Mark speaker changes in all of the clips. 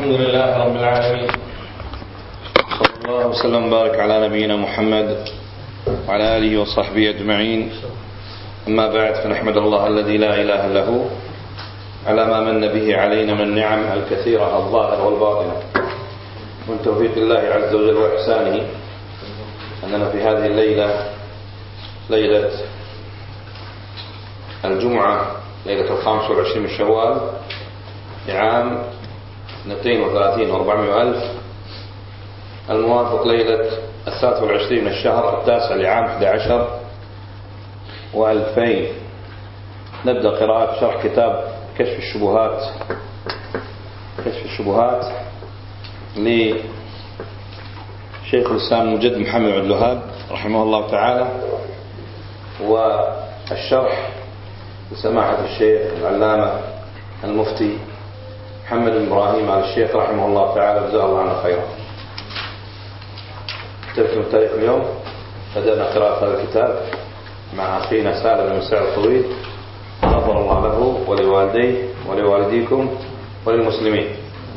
Speaker 1: الحمد لله رب العالمين، صلى الله وسلم وبارك على نبينا محمد وعلى آله وصحبه أجمعين. أما بعد، فنحمد الله الذي لا إله إلا هو على ما من به علينا من النعم الكثيرة الظاهرة والباطنة، من توفيق الله عز وجل وإحسانه أننا في هذه الليلة، ليلة الجمعة، ليلة 25 من شوال لعام 32 و400 ألف، الموافق ليلة 23 من الشهر التاسع لعام 11 و2000. نبدأ قراءة شرح كتاب كشف الشبهات لشيخ الإسلام المجدد محمد بن عبد الوهاب رحمه الله تعالى، والشرح لسماحة الشيخ العلامة المفتي محمد بن إبراهيم آل الشيخ رحمه الله تعالى، جزاه الله عنه خيرا. تركم التاريخ اليوم، بدأنا قراءة هذا الكتاب مع أخينا سالم بن سعد الطويل، غفر الله له ولوالديه ولوالديكم وللمسلمين.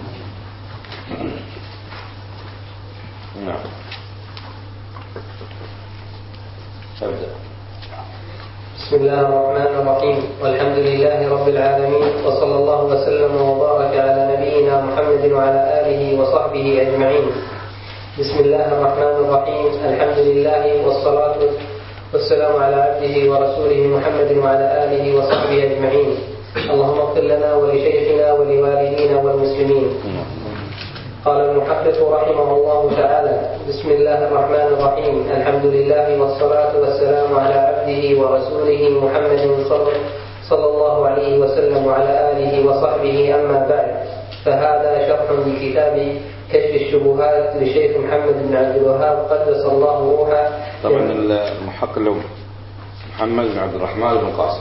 Speaker 1: نعم، أبدأ.
Speaker 2: بسم الله الرحمن الرحيم، والحمد لله رب العالمين، وصلى الله وسلم وبارك على نبينا محمد وعلى آله وصحبه أجمعين. بسم الله الرحمن الرحيم، الحمد لله والصلاة والسلام على عبده ورسوله محمد وعلى آله وصحبه أجمعين. اللهم اغفر لنا ولشيخنا ولوالدينا والمسلمين. قال المحقق رحمه الله تعالى: بسم الله الرحمن الرحيم، الحمد لله والصلاة والسلام على عبده ورسوله محمد صلى الله عليه وسلم وعلى آله وصحبه. أما بعد، فهذا شرح لكتاب كشف الشبهات للشيخ محمد بن عبد الوهاب قدس الله روحه.
Speaker 1: طبعا المحقق له محمد بن عبد الرحمن بن قاسم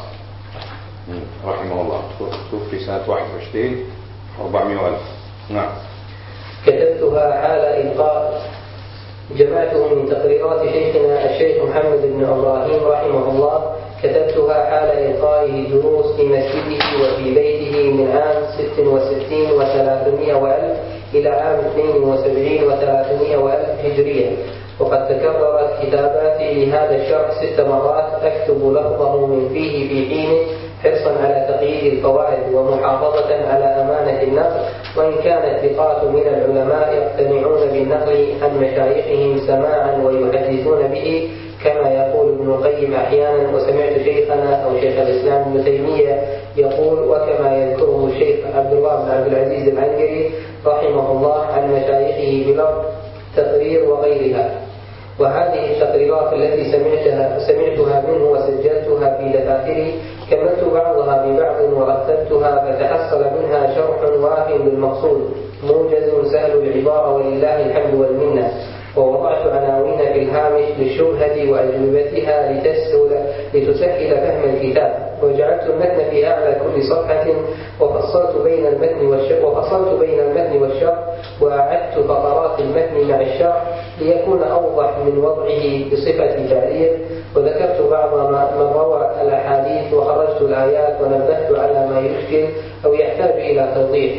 Speaker 1: رحمه الله، توفي سنة 21 و400 ألف. نعم.
Speaker 2: كتبتها حال إلقاء، جمعته من تقريرات شيخنا الشيخ محمد بن إبراهيم رحمه الله. كتبتها حال إلقائه دروس في مسجده وفي بيته من عام 66 و300 وألف إلى عام 72 و300 وألف هجرية. وقد تكررت كتاباتي لهذا الشرح 6 مرات، أكتب لفظه من فيه في حينه، حرصا على تقييد الفوائد ومحافظة على أمانة النقل، وإن كانت ثقات من العلماء يقتنعون بالنقل عن مشايخهم سماعا ويحدثون به كما يقول ابن القيم أحيانا، وسمعت شيخنا أو شيخ الإسلام ابن تيمية يقول، وكما يذكره الشيخ عبد الله بن عبد العزيز العنجري رحمه الله عن مشايخه بلفظ تقرير وغيرها. وهذه التقريرات التي سمعتها منه وسجلتها في دفاتري، كملت بعضها ببعض ورتبتها، فتحصل منها شرح واف بالمقصود، موجز سهل العبارة ولله الحمد والمنة. ووضعت عناوين في الهامش للشبهة وأجوبتها لتسهل فهم الكتاب، وجعلت المتن في أعلى كل صفحة، وفصلت بين المتن والشرح، وأعدت فقرات المتن مع الشرح ليكون أوضح من وضعه بصفة تعليق. وذكرت بعض من روى الأحاديث، وخرجت الآيات، ونبهت على ما يشكل أو يحتاج إلى توضيح.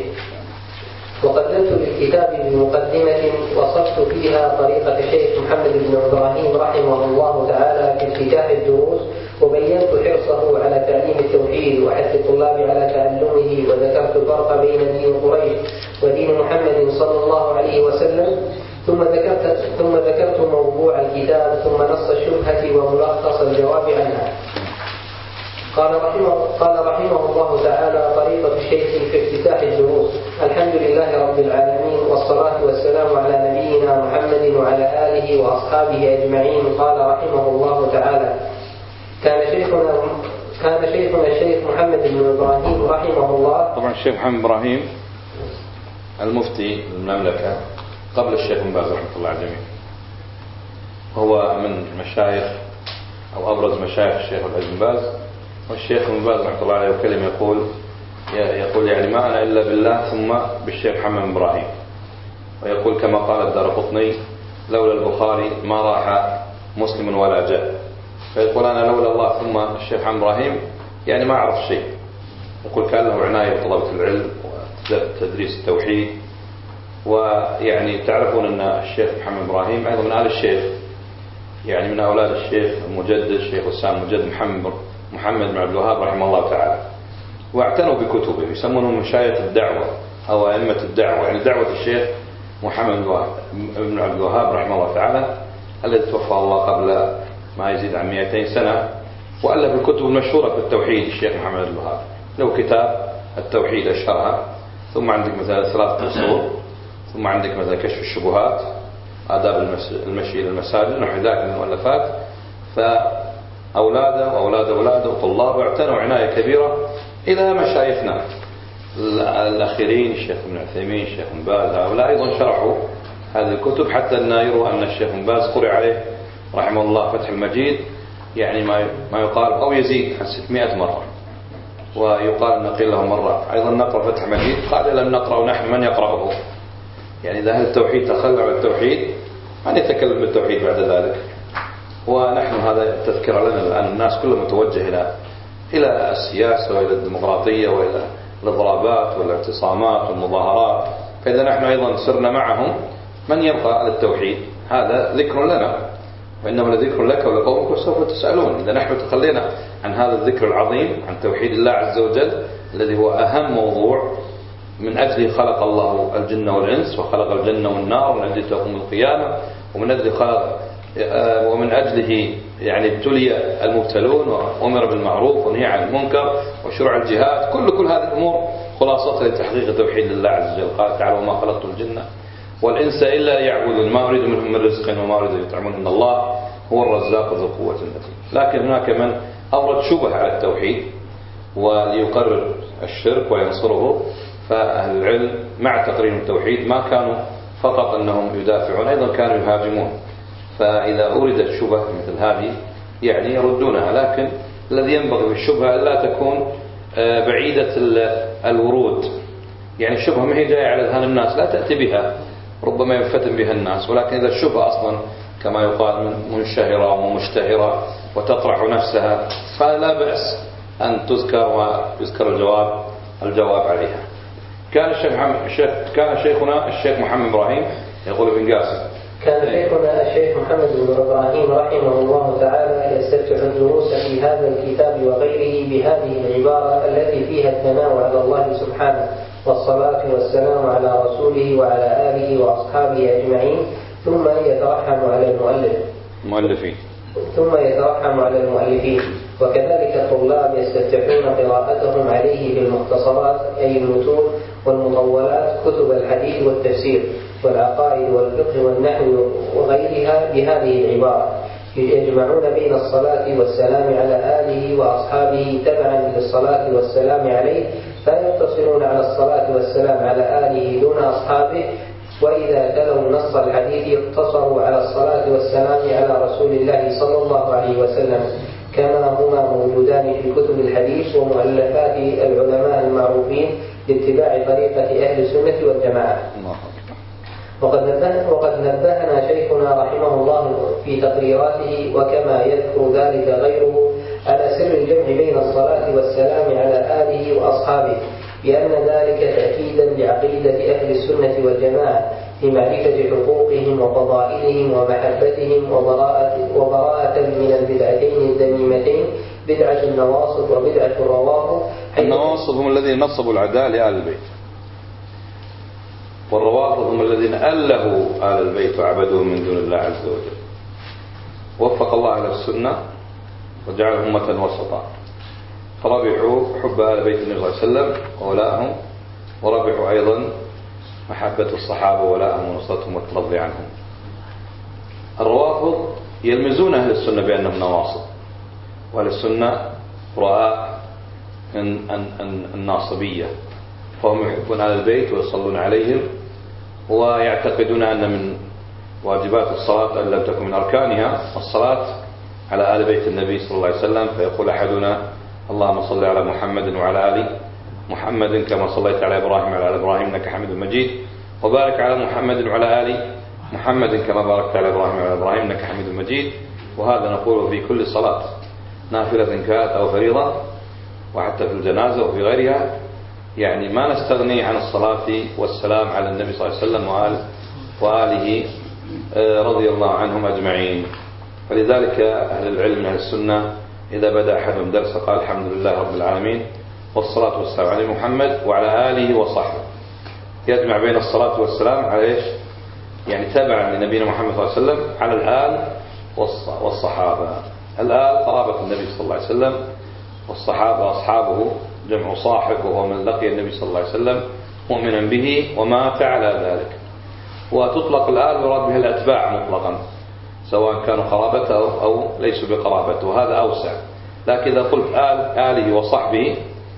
Speaker 2: وقدمت للكتاب بمقدمة وصفت فيها طريقة الشيخ محمد بن إبراهيم رحمه الله تعالى في افتتاح الدروس، وبينت حرصه على تعليم التوحيد وحث الطلاب على تعلمه، وذكرت الفرق بين دين قريش ودين محمد صلى الله عليه وسلم، ثم ذكرت موضوع الكتاب، ثم نص الشبهة وملخص الجواب عنها. قال رحمه الله تعالى: طريقة الشيخ في افتتاح الدروس. الحمد لله رب العالمين، والصلاة والسلام على نبينا محمد وعلى آله وأصحابه أجمعين. قال رحمه الله تعالى: كان شيخنا الشيخ محمد بن إبراهيم رحمه الله.
Speaker 1: طبعا الشيخ محمد إبراهيم المفتي المملكة قبل الشيخ بن باز رحمه الله على الجميع، هو من مشايخ أو أبرز مشايخ الشيخ بن باز. والشيخ بن باز رحمه الله عليه وكلم يقول يعني ما أنا إلا بالله ثم بالشيخ محمد بن إبراهيم، ويقول كما قال الدارقطني: لولا البخاري ما راح مسلم ولا جاء. فيقول أنا لولا الله ثم الشيخ محمد إبراهيم يعني ما أعرف شيء. يقول كان له عناية بطلبة العلم وتدريس التوحيد ويعني تعرفون أن الشيخ محمد إبراهيم أيضا من آل الشيخ، يعني من أولاد الشيخ المجدد الشيخ السام المجدد محمد بن عبد الوهاب رحمه الله تعالى، واعتنوا بكتبه، يسمونهم مشايخ الدعوة أو أئمة الدعوة، يعني دعوة الشيخ محمد بن عبد الوهاب رحمه الله تعالى الذي توفى الله قبل ما يزيد عن 200 سنة، وألف الكتب المشهورة في التوحيد الشيخ محمد بن الوهاب، له كتاب التوحيد أشهرها، ثم عندك مثلا 3 أصول، ثم عندك مثلا كشف الشبهات، آداب المشي إلى المساجد، نحو ذلك من المؤلفات. فأولاده وأولاد أولاده وطلابه اعتنوا عناية كبيرة إلى مشايخنا الأخيرين الشيخ ابن عثيمين الشيخ بن باز، هؤلاء أيضا شرحوا هذه الكتب، حتى أن يروى أن الشيخ بن باز قرأ عليه رحمه الله فتح المجيد يعني ما يقال أو يزيد عن 600 مرة، ويقال أن قيل له مرة أيضا نقرأ فتح المجيد، قال لم نقرأ نحن من يقرأه، يعني إذا أهل التوحيد تخلوا عن التوحيد من يتكلم بالتوحيد بعد ذلك؟ ونحن هذا تذكر لنا الآن، الناس كلها متوجه إلى السياسة وإلى الديمقراطية وإلى الإضرابات والاعتصامات والمظاهرات، فإذا نحن أيضا صرنا معهم من يبقى على التوحيد؟ هذا ذكر لنا، وإنه لذكر لك ولقومك وسوف تسألون. إذا نحن تخلينا عن هذا الذكر العظيم، عن توحيد الله عز وجل الذي هو أهم موضوع، من أجله خلق الله الجن والإنس، وخلق الجنة والنار، ومن أجله تقوم القيامة، ومن أجله يعني ابتلي المبتلون، وأمر بالمعروف ونهي عن المنكر، وشرع الجهاد، كل هذه الأمور خلاصتها لتحقيق توحيد الله عز وجل. قال تعالى: وما خلقت الجن والإنس إلا ليعبدون ما أريد منهم من رزق وما أريد أن يطعمون إن الله هو الرزاق ذو القوة المتين. لكن هناك من أورد شبه على التوحيد وليقرر الشرك وينصره، فأهل العلم مع تقرير التوحيد ما كانوا فقط أنهم يدافعون، أيضا كانوا يهاجمون، فإذا أوردت شبه مثل هذه يعني يردونها، لكن الذي ينبغي في الشبهة ألا تكون بعيدة الورود، يعني الشبهة ما هي جاية على أذهان الناس لا تأتي بها، ربما ينفتن بها الناس، ولكن إذا الشبهة أصلا كما يقال منشهرة ومشتهرة وتطرح نفسها فلا بأس أن تذكر ويذكر الجواب عليها. كان شيخنا الشيخ محمد إبراهيم يقول ابن قاسم:
Speaker 2: كان شيخنا الشيخ محمد بن إبراهيم رحمه الله تعالى يستفتح الدروس في هذا الكتاب وغيره بهذه العبارة التي فيها الثناء على الله سبحانه، والصلاة والسلام على رسوله وعلى آله وأصحابه أجمعين، ثم يترحم على المؤلفين. وكذلك الطلاب يستفتحون قراءتهم عليه بالمختصرات، أي المتون والمطولات، كتب الحديث والتفسير والعقائد والفقه والنحو وغيرها بهذه العبارة، يجمعون بين الصلاة والسلام على آله وأصحابه تبعا للصلاة والسلام عليه، فيقتصرون على الصلاة والسلام على آله دون أصحابه، وإذا تلوا نص الحديث اقتصروا على الصلاة والسلام على رسول الله صلى الله عليه وسلم، كما هما موجودان في كتب الحديث ومؤلفات العلماء المعروفين باتباع طريقة أهل السنة والجماعة. وقد نبهنا شيخنا رحمه الله في تقريراته، وكما يذكر ذلك غيره، على سر الجمع بين الصلاة والسلام على آله وأصحابه، بأن ذلك تأكيدا لعقيدة أهل السنة والجماعة في معرفة حقوقهم وفضائلهم ومحبتهم، وبراءة من البدعتين الذميمتين، بدعة النواصب وبدعة الروافض.
Speaker 1: النواصب هم الذين نصبوا العداء لآل البيت، والروافض هم الذين ألهوا آل البيت وعبدوهم من دون الله عز وجل. وفق الله أهل السنة وجعلهم أمة وسطا، فربحوا حب آل بيت النبي صلى الله عليه وسلم وولاءهم، وربحوا أيضا محبة الصحابة وولاءهم ونصرتهم والترضي عنهم. الروافض يلمزون أهل السنة بأنهم نواصب، وأهل السنة براء من الناصبية، فهم يحبون آل البيت ويصلون عليهم، ويعتقدون أن من واجبات الصلاة أن لم تكن من أركانها الصلاة على آل بيت النبي صلى الله عليه وسلم، فيقول أحدنا: اللهم صل على محمد وعلى آل محمد كما صليت على إبراهيم وعلى آل إبراهيم إنك حميد مجيد، وبارك على محمد وعلى آل محمد كما باركت على إبراهيم وعلى إبراهيم إنك حميد مجيد. وهذا نقوله في كل صلاة، نافلة كانت أو فريضة، وحتى في الجنازة وفي غيرها، يعني ما نستغني عن الصلاة والسلام على النبي صلى الله عليه وسلم وآله رضي الله عنهم أجمعين. فلذلك أهل العلم أهل السنة إذا بدأ أحدهم درس قال الحمد لله رب العالمين والصلاة والسلام على محمد وعلى آله وصحبه، يجمع بين الصلاة والسلام على إيش؟ يعني تبعا لنبينا محمد صلى الله عليه وسلم على الآل والصحابة. الآل قرابة النبي صلى الله عليه وسلم، والصحابة أصحابه جمع صاحب، وهو من لقي النبي صلى الله عليه وسلم مؤمنا به ومات على ذلك. وتطلق الآل ويراد بها الأتباع مطلقا، سواء كانوا قرابته أو ليسوا بقرابته، وهذا أوسع. لكن إذا قلت آله وصحبه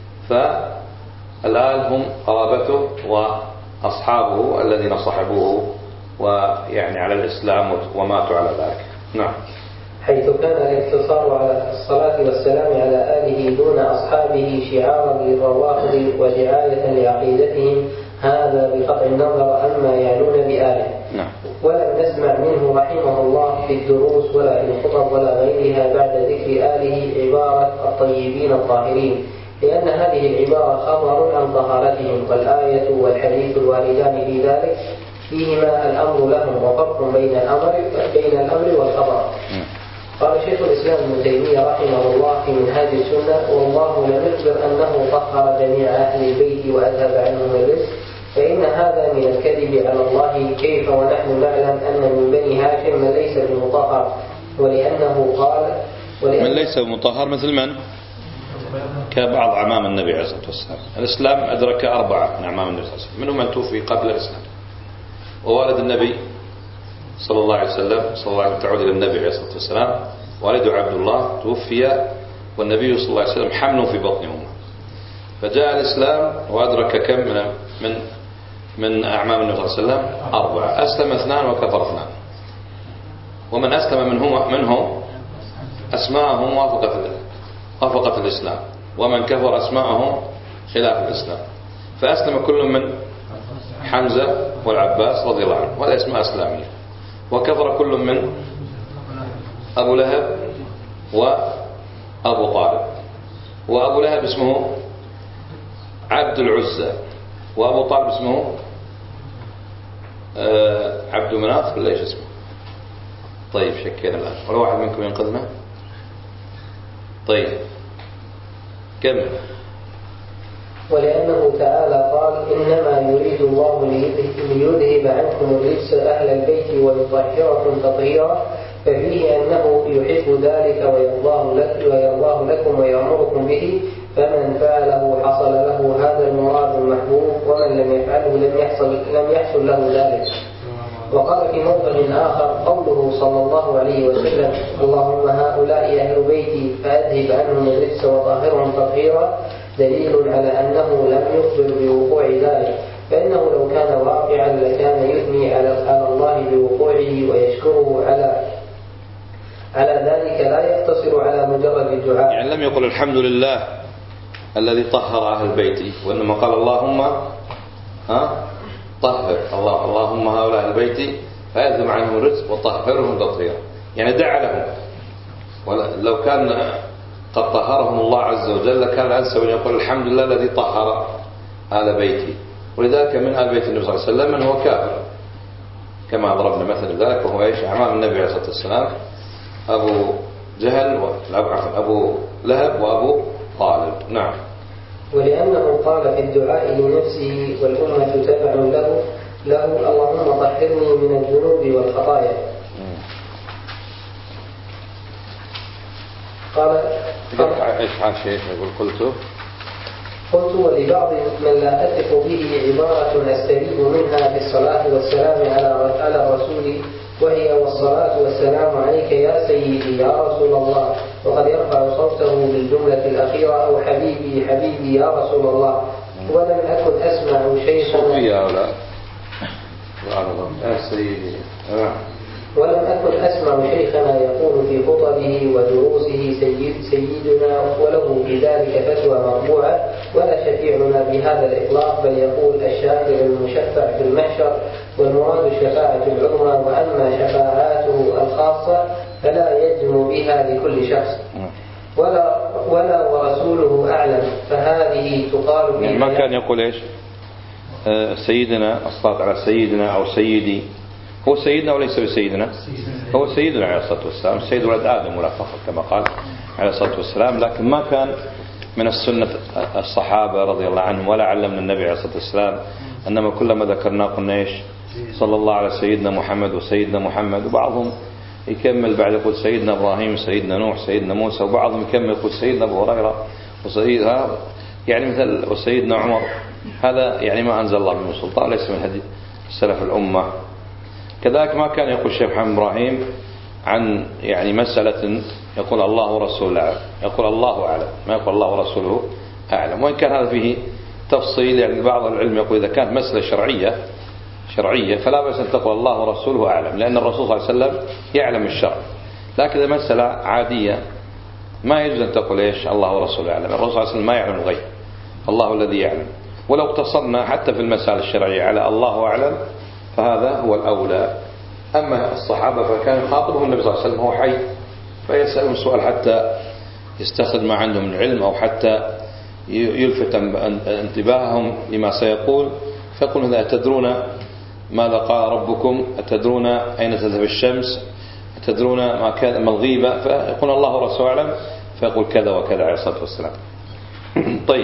Speaker 1: فالآل هم قرابته وأصحابه الذين صحبوه ويعني على الإسلام وماتوا على ذلك. نعم.
Speaker 2: حيث كان الاقتصار على الصلاة والسلام على آله دون أصحابه شعارا للروافض ودعاية لعقيدتهم، هذا بقطع النظر عما يعنون بآله.
Speaker 1: نعم.
Speaker 2: ولم نسمع منه رحمه الله في الدروس ولا في الخطب ولا غيرها بعد ذكر آله عبارة الطيبين الطاهرين، لأن هذه العبارة خبر عن طهارتهم، والآية والحديث الواردان في ذلك فيهما الأمر لهم، وفرق بين الأمر والخبر. قال شيخ الإسلام ابن تيمية رحمه الله في منهاج السنة: والله لم يخبر أنه طهر جميع أهل البيت وأذهب عنهم الرزق، فإن هذا من الكذب على الله، كيف ونحن نعلم أن من بني هاشم من ليس بمطهر، ولأنه قال
Speaker 1: من ليس بمطهر مثل من؟ كبعض أعمام النبي عليه الصلاة والسلام. الإسلام أدرك 4 من أعمام النبي صلى الله عليه وسلم، منهم من توفي قبل الإسلام، ووالد النبي صلى الله عليه وسلم تعود إلى النبي عليه الصلاة والسلام، والده عبد الله توفي والنبي صلى الله عليه وسلم حمله في بطن أمه، فجاء الإسلام وأدرك كم من أعمام النبي صلى الله عليه وسلم؟ 4. أسلم 2 وكفر 2. ومن أسلم منهم أسماءهم وافقت الإسلام، ومن كفر أسماءهم خلاف الإسلام. فأسلم كل من حمزة والعباس رضي الله عنهم، وهذا اسماء إسلامية. وكفر كل من أبو لهب وأبو طالب. وأبو لهب اسمه عبد العزى، وأبو طالب اسمه عبد مناف ولا ايش اسمه؟ طيب شكينا الآن، ولا واحد منكم ينقذنا؟ طيب كمل.
Speaker 2: ولأنه تعالى قال: إنما يريد الله ليذهب عنكم الرجس أهل البيت ويطهركم تطهيرا، ففيه أنه يحب ذلك ويرضاه لكم ويأمركم به، فمن فعله حصل له هذا المراد المحبوب، ومن لم يفعله لم يحصل له ذلك. وقال في موضع آخر قوله صلى الله عليه وسلم: اللهم هؤلاء أهل بيتي فأذهب عنهم الرجس وطهرهم تطهيرا، دليل على أنه لم يخبر بوقوع ذلك، فإنه لو كان واقعا لكان يثني على الله بوقوعه ويشكره على ذلك، لا يقتصر على مجرد الدعاء.
Speaker 1: يعني لم يقل الحمد لله الذي طهر أهل بيتي، وإنما قال اللهم طهر اللهم هؤلاء أهل بيتي فأذهب عنهم الرزق وطهرهم تطهيرا، يعني دعا لهم. ولو كان قد طهرهم الله عز وجل كان الأنسب أن يقول الحمد لله الذي طهر آل بيتي. ولذلك من آل بيت النبي صلى الله عليه وسلم من هو كافر، كما ضربنا مثل ذلك، وهو ايش؟ أعمام النبي عليه الصلاة والسلام: أبو جهل أبو لهب وأبو طالب. نعم.
Speaker 2: ولأنه قال في الدعاء لنفسه والأمة تبع له اللهم طهرني من الذنوب والخطايا. قال
Speaker 1: ايش عن شيء يقول
Speaker 2: قلت ولبعض من لا أثق به عبارة أستريد منها في الصلاة والسلام على الرسول، وهي: والصلاة والسلام عليك يا سيدي يا رسول الله، وقد يرفع صوته بالجملة الأخيرة: أو حبيبي حبيبي يا رسول الله. ولم أكن أسمع شيخنا يقول في خطبه ودروسه سيدنا وله في ذلك فتوى مطبوعة، ولا شفيعنا بهذا الإطلاق، بل يقول الشافع المشفع في المحشر، والمراد الشفاعة العظمى، وأما شفاعاته الخاصة فلا يجزم بها لكل شخص، ولا ورسوله أعلم، فهذه تقال في
Speaker 1: يعني ما كان يقول إيش سيدنا، الصلاة على سيدنا أو سيدي. هو سيدنا وليس بسيدنا، هو سيدنا عليه الصلاة والسلام، سيد ولد آدم ولا فخر كما قال عليه الصلاة والسلام. لكن ما كان من السنة الصحابة رضي الله عنهم ولا علمنا النبي عليه الصلاة والسلام، إنما كلما ذكرنا قلنا إيش صلى الله على سيدنا محمد وسيدنا محمد. وبعضهم يكمل بعد يقول سيدنا إبراهيم، سيدنا نوح، سيدنا موسى، وبعضهم يكمل يقول سيدنا أبو هريرة وسيدنا يعني مثل وسيدنا عمر. هذا يعني ما أنزل الله من سلطان، ليس من هدي سلف الأمة. كذلك ما كان يقول الشيخ محمد إبراهيم عن يعني مسألة يقول الله ورسوله أعلم، يقول الله أعلم، ما يقول الله ورسوله أعلم. وإن كان هذا فيه تفصيل، يعني بعض العلم يقول إذا كانت مسألة شرعية فلا بأس أن تقول الله ورسوله أعلم، لأن الرسول صلى الله عليه وسلم يعلم الشرع. لكن إذا مسألة عادية ما يجوز أن تقول إيش الله ورسوله أعلم، الرسول صلى الله عليه وسلم ما يعلم الغيب، الله الذي يعلم. ولو اقتصرنا حتى في المسائل الشرعية على الله أعلم فهذا هو الأولى. أما الصحابة فكان يخاطبهم النبي صلى الله عليه وسلم هو حي، فيسألهم سؤال حتى يستخدم ما عندهم من العلم، أو حتى يلفت انتباههم لما سيقول. فيقول هذا أتدرون ماذا قال ربكم؟ أتدرون أين تذهب الشمس؟ أتدرون ما الغيبة؟ فيقول الله ورسوله أعلم، فيقول كذا وكذا عليه الصلاة والسلام. طيب.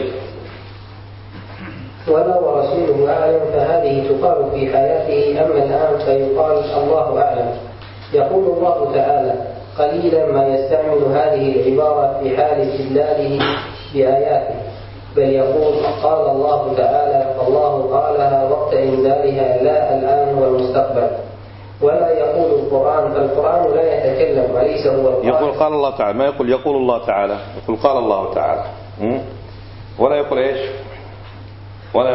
Speaker 2: ولا ورسوله أعلم، فهذه تقال في حياته، أما الآن فيقال الله أعلم. يقول الله تعالى: قليلا ما يستعمل هذه العبارة في حال استدلاله بآياته، بل يقول قال الله تعالى، فالله قالها وقت إنزالها لا الآن والمستقبل. ولا يقول القرآن، فالقرآن لا يتكلم وليس هو القرآن.
Speaker 1: يقول قال الله تعالى، ما يقول يقول الله تعالى، يقول قال الله تعالى. ولا يقول إيش؟ ولا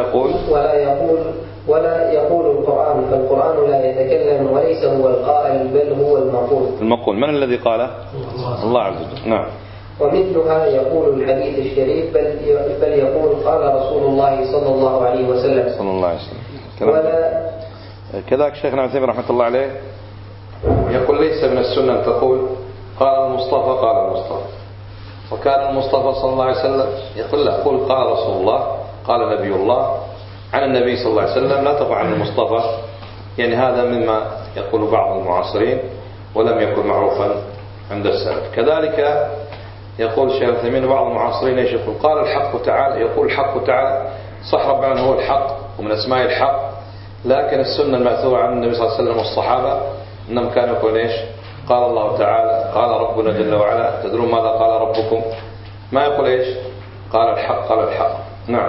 Speaker 1: يقول القرآن، فالقرآن لا يتكلم وليس هو القائل بل هو المقول. من الذي قاله؟ الله عز وجل. نعم.
Speaker 2: ومثلها يقول الحديث الشريف، بل يقول قال رسول الله صلى الله عليه وسلم.
Speaker 1: صلى الله عليه وسلم. كذلك شيخنا ابن تيمية رحمة الله عليه يقول ليس من السنة أن تقول قال المصطفى قال المصطفى، وكان المصطفى صلى الله عليه وسلم يقول لا، قل قال رسول الله قال نبي الله عن النبي صلى الله عليه وسلم، لا تقل عن المصطفى. يعني هذا مما يقول بعض المعاصرين ولم يكن معروفا عند السلف. كذلك يقول الشيخ ابن تيمية بعض المعاصرين ايش يقول؟ قال الحق تعالى، يقول الحق تعالى، صح ربنا هو الحق ومن اسماء الحق، لكن السنة المأثورة عن النبي صلى الله عليه وسلم والصحابة انهم كانوا يقولون ايش؟ قال الله تعالى، قال ربنا جل وعلا، تدرون ماذا قال ربكم؟ ما يقول ايش؟ قال الحق، قال الحق. نعم.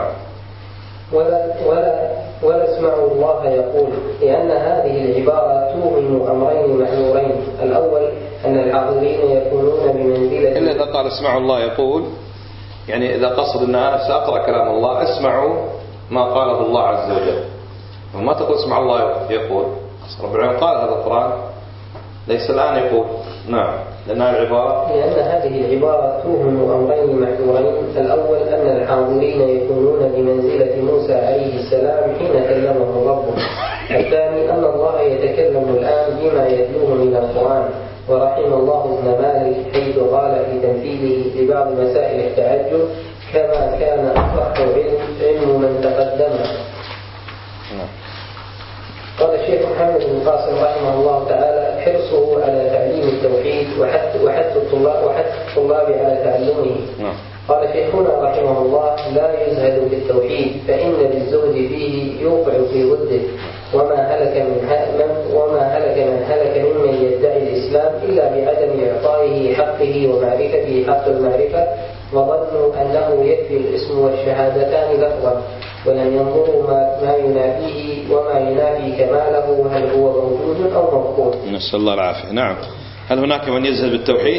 Speaker 2: ولا اسمعوا الله يقول، لأن هذه العبارة توهم أمرين محذورين. الأول أن الحاضرين يكونون بمنزلة،
Speaker 1: إلا إذا قال اسمعوا الله يقول، يعني إذا قصد أن أنا سأقرأ كلام الله اسمعوا ما قاله الله عز وجل، وما تقول اسمع الله يقول. رب العالمين قال هذا القرآن، ليس الآن يقول. نعم. لأن
Speaker 2: هذه العبارة توهم أمرين محذورين. الأول أن الحاضرين يكونون بمنزلة موسى عليه السلام حين كلمه ربه. الثاني أن الله يتكلم الآن بما يتلوه من القرآن. ورحم الله ابن مالك حيث قال في تنفيذه لبعض مسائل التعجب: كما كان أصح علم من تقدمه. قال الشيخ محمد بن قاسم رحمه الله تعالى: حرصه على تعليم التوحيد وحث الطلاب على تعلمه. قال شيخنا رحمه الله: لا يزهد في التوحيد، فإن للزهد فيه يوقع في ضده، وما هلك من هلك ممن يدعي الإسلام إلا بعدم إعطائه حقه ومعرفته حق المعرفة، وظنوا أنه يكفي الاسم والشهادتان لفظا، ولم ينظروا ما ينافيه وما ينافي كماله، هل هو موجود أو مفقود.
Speaker 1: نسأل الله العافية. نعم. هل هناك من يزهد بالتوحيد؟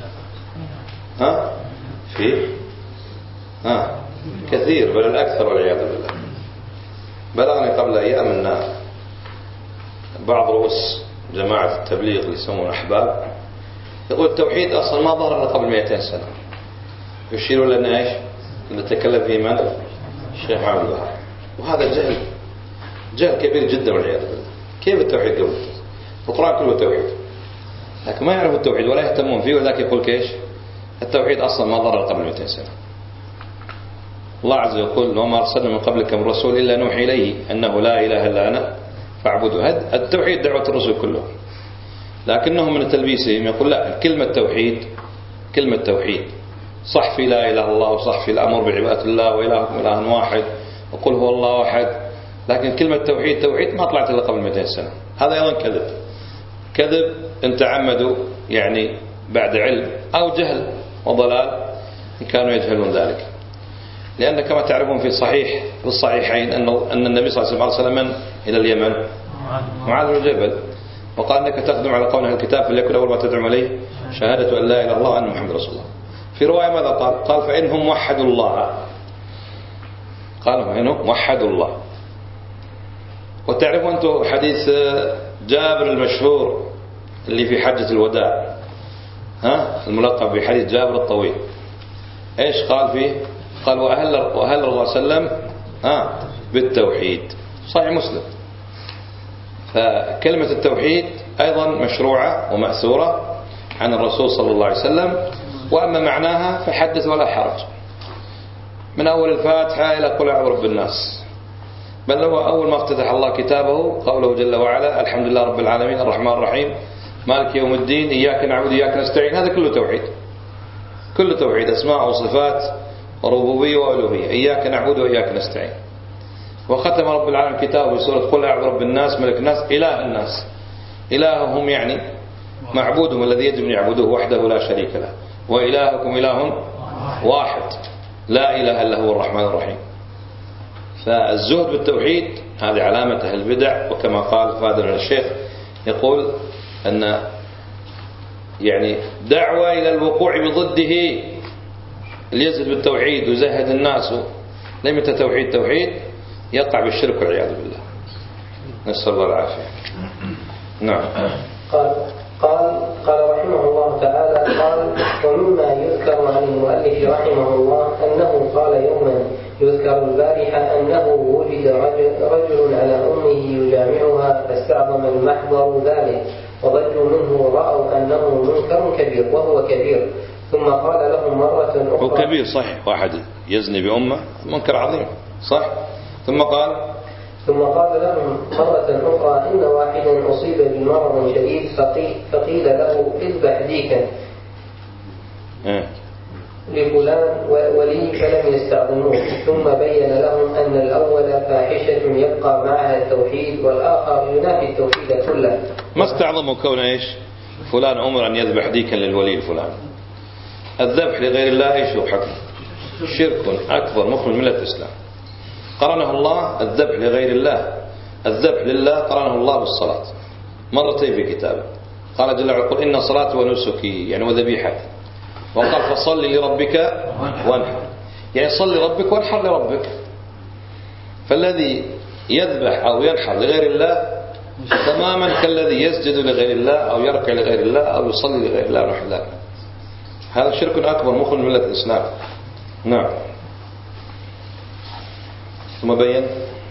Speaker 1: كثير، بل الأكثر والعياذ بالله. بلغني قبل أيام أن بعض رؤوس جماعة التبليغ اللي يسمون أحباب يقول التوحيد أصلا ما ظهر إلا قبل 200 سنة. يشيرون لنا إيش؟ نتكلم فيه من؟ الشيخ محمد الوهاب. وهذا جهل كبير جدا والعياذ بالله. كيف التوحيد قبل؟ القرآن كله توحيد، لكن ما يعرفوا التوحيد ولا يهتمون فيه، وذاك يقول كيش التوحيد أصلا ما ظهر قبل 200 سنة. الله عز وجل يقول وما أرسلنا من قبلك من رسول إلا نوحي إليه أنه لا إله إلا أنا فاعبدوا. هذا التوحيد دعوة الرسل كلهم، لكنهم من تلبيسهم يقول لا، كلمة توحيد صح في لا إله إلا الله، وصح في الأمر بعبادة الله وإلهكم إله واحد وقل هو الله أحد، لكن كلمة توحيد ما طلعت إلا قبل 200 سنة. هذا أيضا كذب إن تعمدوا يعني بعد علم أو جهل وضلال إن كانوا يجهلون ذلك. لأن كما تعرفون في الصحيحين أن النبي صلى الله عليه وسلم من إلى اليمن؟ معاذ بن جبل، وقال أنك تقدم على قوم أهل الكتاب فليكن أول ما تدعو عليه شهادة أن لا إله إلا الله وأن محمد رسول الله. في رواية ماذا قال فإنهم وحدوا الله، قالوا فإنهم وحدوا الله. وتعرفوا أنتم حديث جابر المشهور اللي في حجة الوداع، الملقب بحديث جابر الطويل، إيش قال فيه؟ قال وأهل الله صلى الله عليه وسلم بالتوحيد، صحيح مسلم. فكلمة التوحيد أيضا مشروعة ومأثورة عن الرسول صلى الله عليه وسلم، وأما معناها فحدث ولا حرج، من أول الفاتحة إلى قل أعوذ برب الناس. بل هو أول ما افتتح الله كتابه قوله جل وعلا الحمد لله رب العالمين الرحمن الرحيم مالك يوم الدين إياك نعبد وإياك نستعين. هذا كله توحيد أسماء وصفات وربوبية وألوهية، إياك نعبد وإياك نستعين. وختم رب العالمين كتابه بسورة قل أعوذ برب الناس ملك الناس إله الناس. إلههم يعني معبودهم الذي يجب أن يعبدوه وحده لا شريك له، وإلهكم إله واحد لا إله إلا هو الرحمن الرحيم. فالزهد بالتوحيد هذه علامة أهل البدع. وكما قال فاضل الشيخ يقول أن يعني دعوة إلى الوقوع بضده اللي يزهد بالتوحيد ويزهد الناس لم توحيد يقع بالشرك والعياذ بالله، نسأل الله العافية. نعم.
Speaker 2: قال رحمه الله تعالى ومما يذكر عن المؤلف رحمه الله أنه قال يوما يذكر البارحة أنه وجد رجل على أمه يجامعها فاستعظم المحضر ذلك وضجوا منه ورأوا أنه منكر كبير وهو كبير. ثم قال لهم مرة أخرى
Speaker 1: هو كبير صحيح، واحد يزني بأمه منكر عظيم صح. ثم قال لهم مرة أخرى إن واحدا أصيب بمرض شديد فقيل له اذبح ديكا لفلان ولي فلم يستعظموه. ثم بين لهم أن الأول فاحشة يبقى معها التوحيد والآخر ينافي التوحيد كله. ما استعظموا كون إيش فلان أمر أن يذبح ديكا للولي الفلان. الذبح لغير الله إيش هو حكم؟ شرك أكبر مخرج من الإسلام. قرنه الله الذبح لغير الله، الذبح لله قرنه الله بالصلاة مرتين في كتابه. قال جل وعلا قل إن صلاتي ونسكي يعني وذبيحتي، وقال فصل لربك وانحر يعني صل لربك وانحر لربك. فالذي يذبح أو ينحر لغير الله تماما كالذي يسجد لغير الله أو يركع لغير الله أو يصلي لغير الله ونحو ذلك. هذا شرك أكبر مخرج من ملة الإسلام. نعم. ثم بين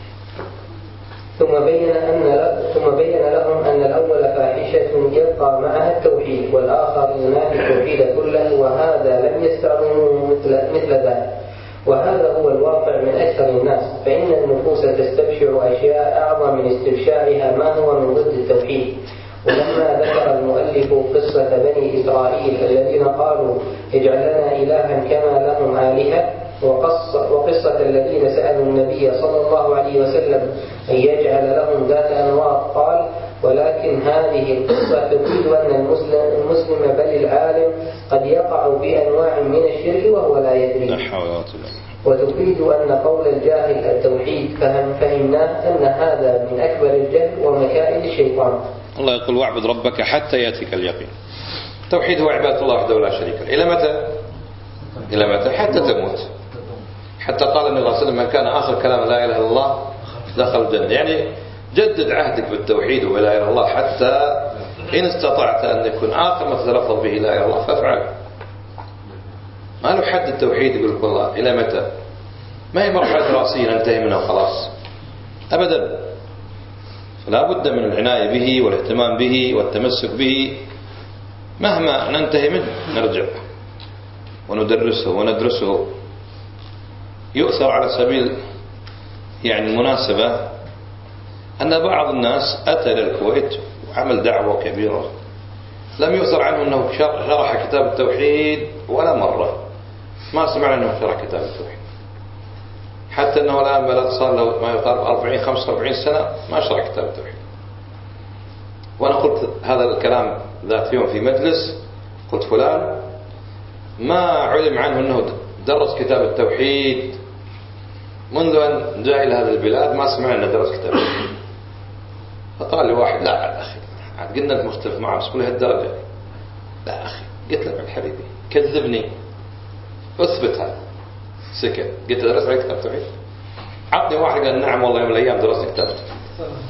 Speaker 1: لهم أن الأول فاحشة يبقى معها التوحيد والآخر ينافي التوحيد كله، وهذا لم يستعظموه مثل ذلك. وهذا هو الواقع من أكثر الناس، فإن النفوس تستبشع أشياء أعظم من استبشاعها ما هو من ضد التوحيد. ولما ذكر المؤلف قصة بني إسرائيل الذين قالوا اجعل لنا إلها كما لهم آلهة، وقصة الذين سألوا النبي صلى الله عليه وسلم أن يجعل لهم ذات أنواط، قال ولكن هذه القصة تفيد أن المسلم بل العالم قد يقع في أنواع من الشرك وهو لا يدري، وتفيد أن قول الجاهل التوحيد فهمناه أن هذا من أكبر الجهل ومكائد الشيطان. الله يقول واعبد ربك حتى يأتيك اليقين. التوحيد هو عبادة الله وحده لا شريك له. إلى متى؟ حتى تموت. حتى قال النبي صلى الله عليه وسلم من كان آخر كلام لا إله إلا الله دخل الجنة. يعني جدد عهدك بالتوحيد ولا إله إلا الله حتى إن استطعت أن يكون آخر ما تتلفظ به لا إله إلا الله فافعل. ما له حد التوحيد يقول لك والله إلى متى؟ ما هي مرحلة دراسية ننتهي منها وخلاص أبدا. فلا بد من العناية به والاهتمام به والتمسك به، مهما ننتهي منه نرجع. وندرسه وندرسه يؤثر على سبيل يعني المناسبة أن بعض الناس أتى إلى الكويت وعمل دعوة كبيرة لم يؤثر عنه أنه شرح كتاب التوحيد ولا مرة، ما سمعنا أنه شرح كتاب التوحيد، حتى أنه الآن بلغ صار له ما يقارب 40-45 سنة ما شرح كتاب التوحيد. وأنا قلت هذا الكلام ذات يوم في مجلس، قلت فلان ما علم عنه أنه درس كتاب التوحيد منذ أن جاء إلى هذه البلاد، ما سمعنا أنه درس كتاب التوحيد. فقال لي واحد لا أخي عاد قلنا أنت مختلف معه بس كل هالدرجة. لا أخي قلت له حبيبي كذبني أثبت هذا. سكت. قلت له درست عليك كتاب التوحيد؟ عطني واحد قال نعم والله يوم من الأيام درست كتاب التوحيد.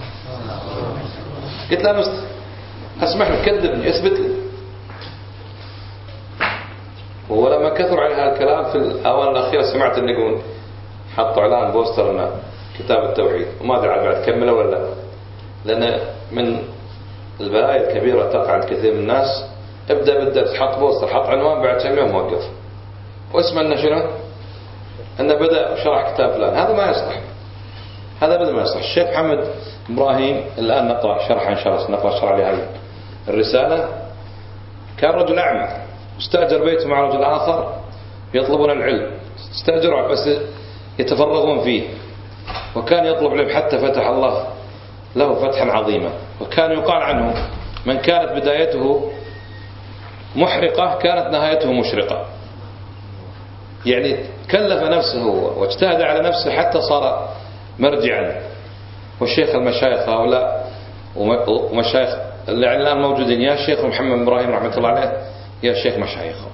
Speaker 1: قلت له أسمح لك كذبني أثبت لي. ولما كثر على هذا الكلام في الآونة الأخيرة سمعت أن يقول حطوا إعلان بوستر لنا كتاب التوحيد وما أدري بعد كمله ولا لا، لأن من البلايا الكبيرة تقع عند كثير من الناس ابدأ بالدرس حط بوستر حط عنوان بعد كم يوم وقف واسمه أنه شنو؟ أنه بدأ شرح كتاب فلان. هذا ما يصلح، هذا أبدا ما يصلح. الشيخ محمد إبراهيم الآن نقرأ شرحا إن شاء الله نقرأ شرح لهذه الرسالة، كان رجل أعمى استأجر بيته مع رجل آخر يطلبون العلم، استأجروا بس يتفرغون فيه، وكان يطلب العلم حتى فتح الله له فتحا عظيما. وكان يقال عنه من كانت بدايته محرقة كانت نهايته مشرقة، يعني كلف نفسه واجتهد على نفسه حتى صار مرجعا. والشيخ المشايخ هؤلاء ومشايخ اللي الآن موجودين يا شيخ محمد إبراهيم رحمة الله عليه يا شيخ مشايخه.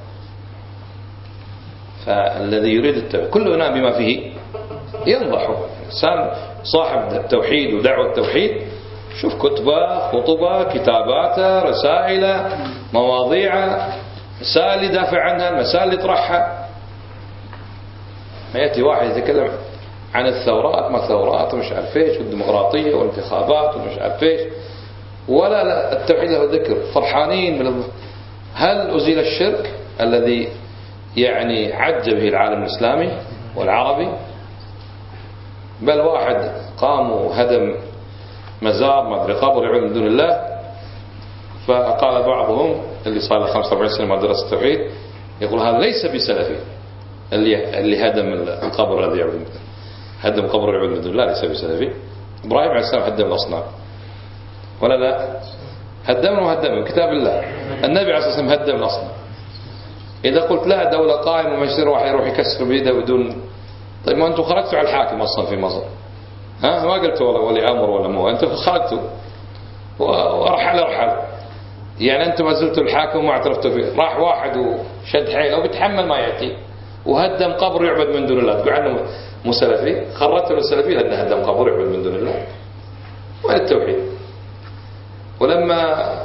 Speaker 1: فالذي يريد التوحيد كل إناء بما فيه ينضح. إنسان صاحب التوحيد ودعوة التوحيد شوف كتبه خطبه كتاباته رسائله مواضيع مسائل يدافع عنها المسائل اللي يطرحها. ما يأتي واحد يتكلم عن الثورات ما ثورات ومش عارف ايش والديمقراطية والانتخابات ومش عارف ايش، ولا لا التوحيد له ذكر فرحانين. هل أزيل الشرك الذي يعني عج به العالم الإسلامي والعربي؟ بل واحد قام وهدم مزار ما ادري قبر يعبد من دون الله، فقال بعضهم اللي صار له 45 سنة ما درس التوحيد يقول هذا ليس بسلفي اللي هدم القبر الذي يعبد هدم قبر يعبد من دون الله ليس بسلفي. إبراهيم عليه السلام هدم الأصنام ولا لا؟ هدمه وهدمه كتاب الله. النبي عليه الصلاة والسلام هدم الأصنام. إذا قلت لا دولة قائمة وما يصير واحد يروح يكسر بيده بدون، طيب ما أنتم خرجتوا على الحاكم أصلا في مصر، ها ما قلتوا والله ولي أمر ولا مو، أنتم خرجتوا ورحل يعني أنتم أزلتوا الحاكم وما اعترفتوا فيه. راح واحد وشد حيله وبيتحمل ما يأتي وهدم قبر يعبد من دون الله تقول عنه مسلفي؟ خرجتوا للسلفي لأنه هدم قبر يعبد من دون الله. وين التوحيد؟ ولما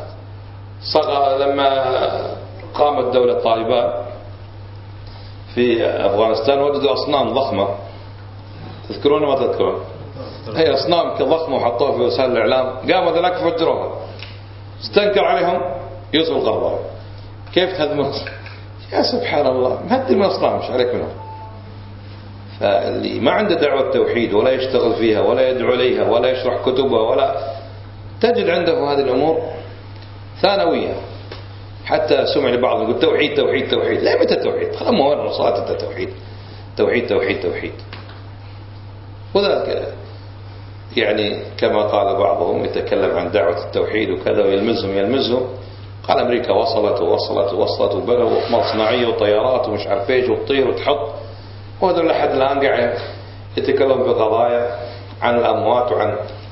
Speaker 1: قامت دولة طالبان في أفغانستان وجدوا أصنام ضخمة، تذكرون ما تذكرون؟ هي أصنام ضخمة وحطوها في وسائل الإعلام، قاموا ذلك فجروها، استنكر عليهم يوسف القرضاوي كيف تهدمون؟ يا سبحان الله مهدم الأصنام مش عليك منهم. فاللي ما عنده دعوة التوحيد ولا يشتغل فيها ولا يدعو إليها ولا يشرح كتبها ولا تجد عنده هذه الأمور ثانوية، حتى سمع لبعض يقول توحيد توحيد توحيد. لا متى توحيد؟ خلاص ما وين صلاة التوحيد توحيد توحيد توحيد. وذلك يعني كما قال بعضهم يتكلم عن دعوة التوحيد وكذا ويلمزهم قال أمريكا وصلت وبنوا أقمار صناعية وطيارات ومش عارف ايش وتطير وتحط، وهذا لحد الآن قاعد يتكلم بقضايا عن الأموات وعن.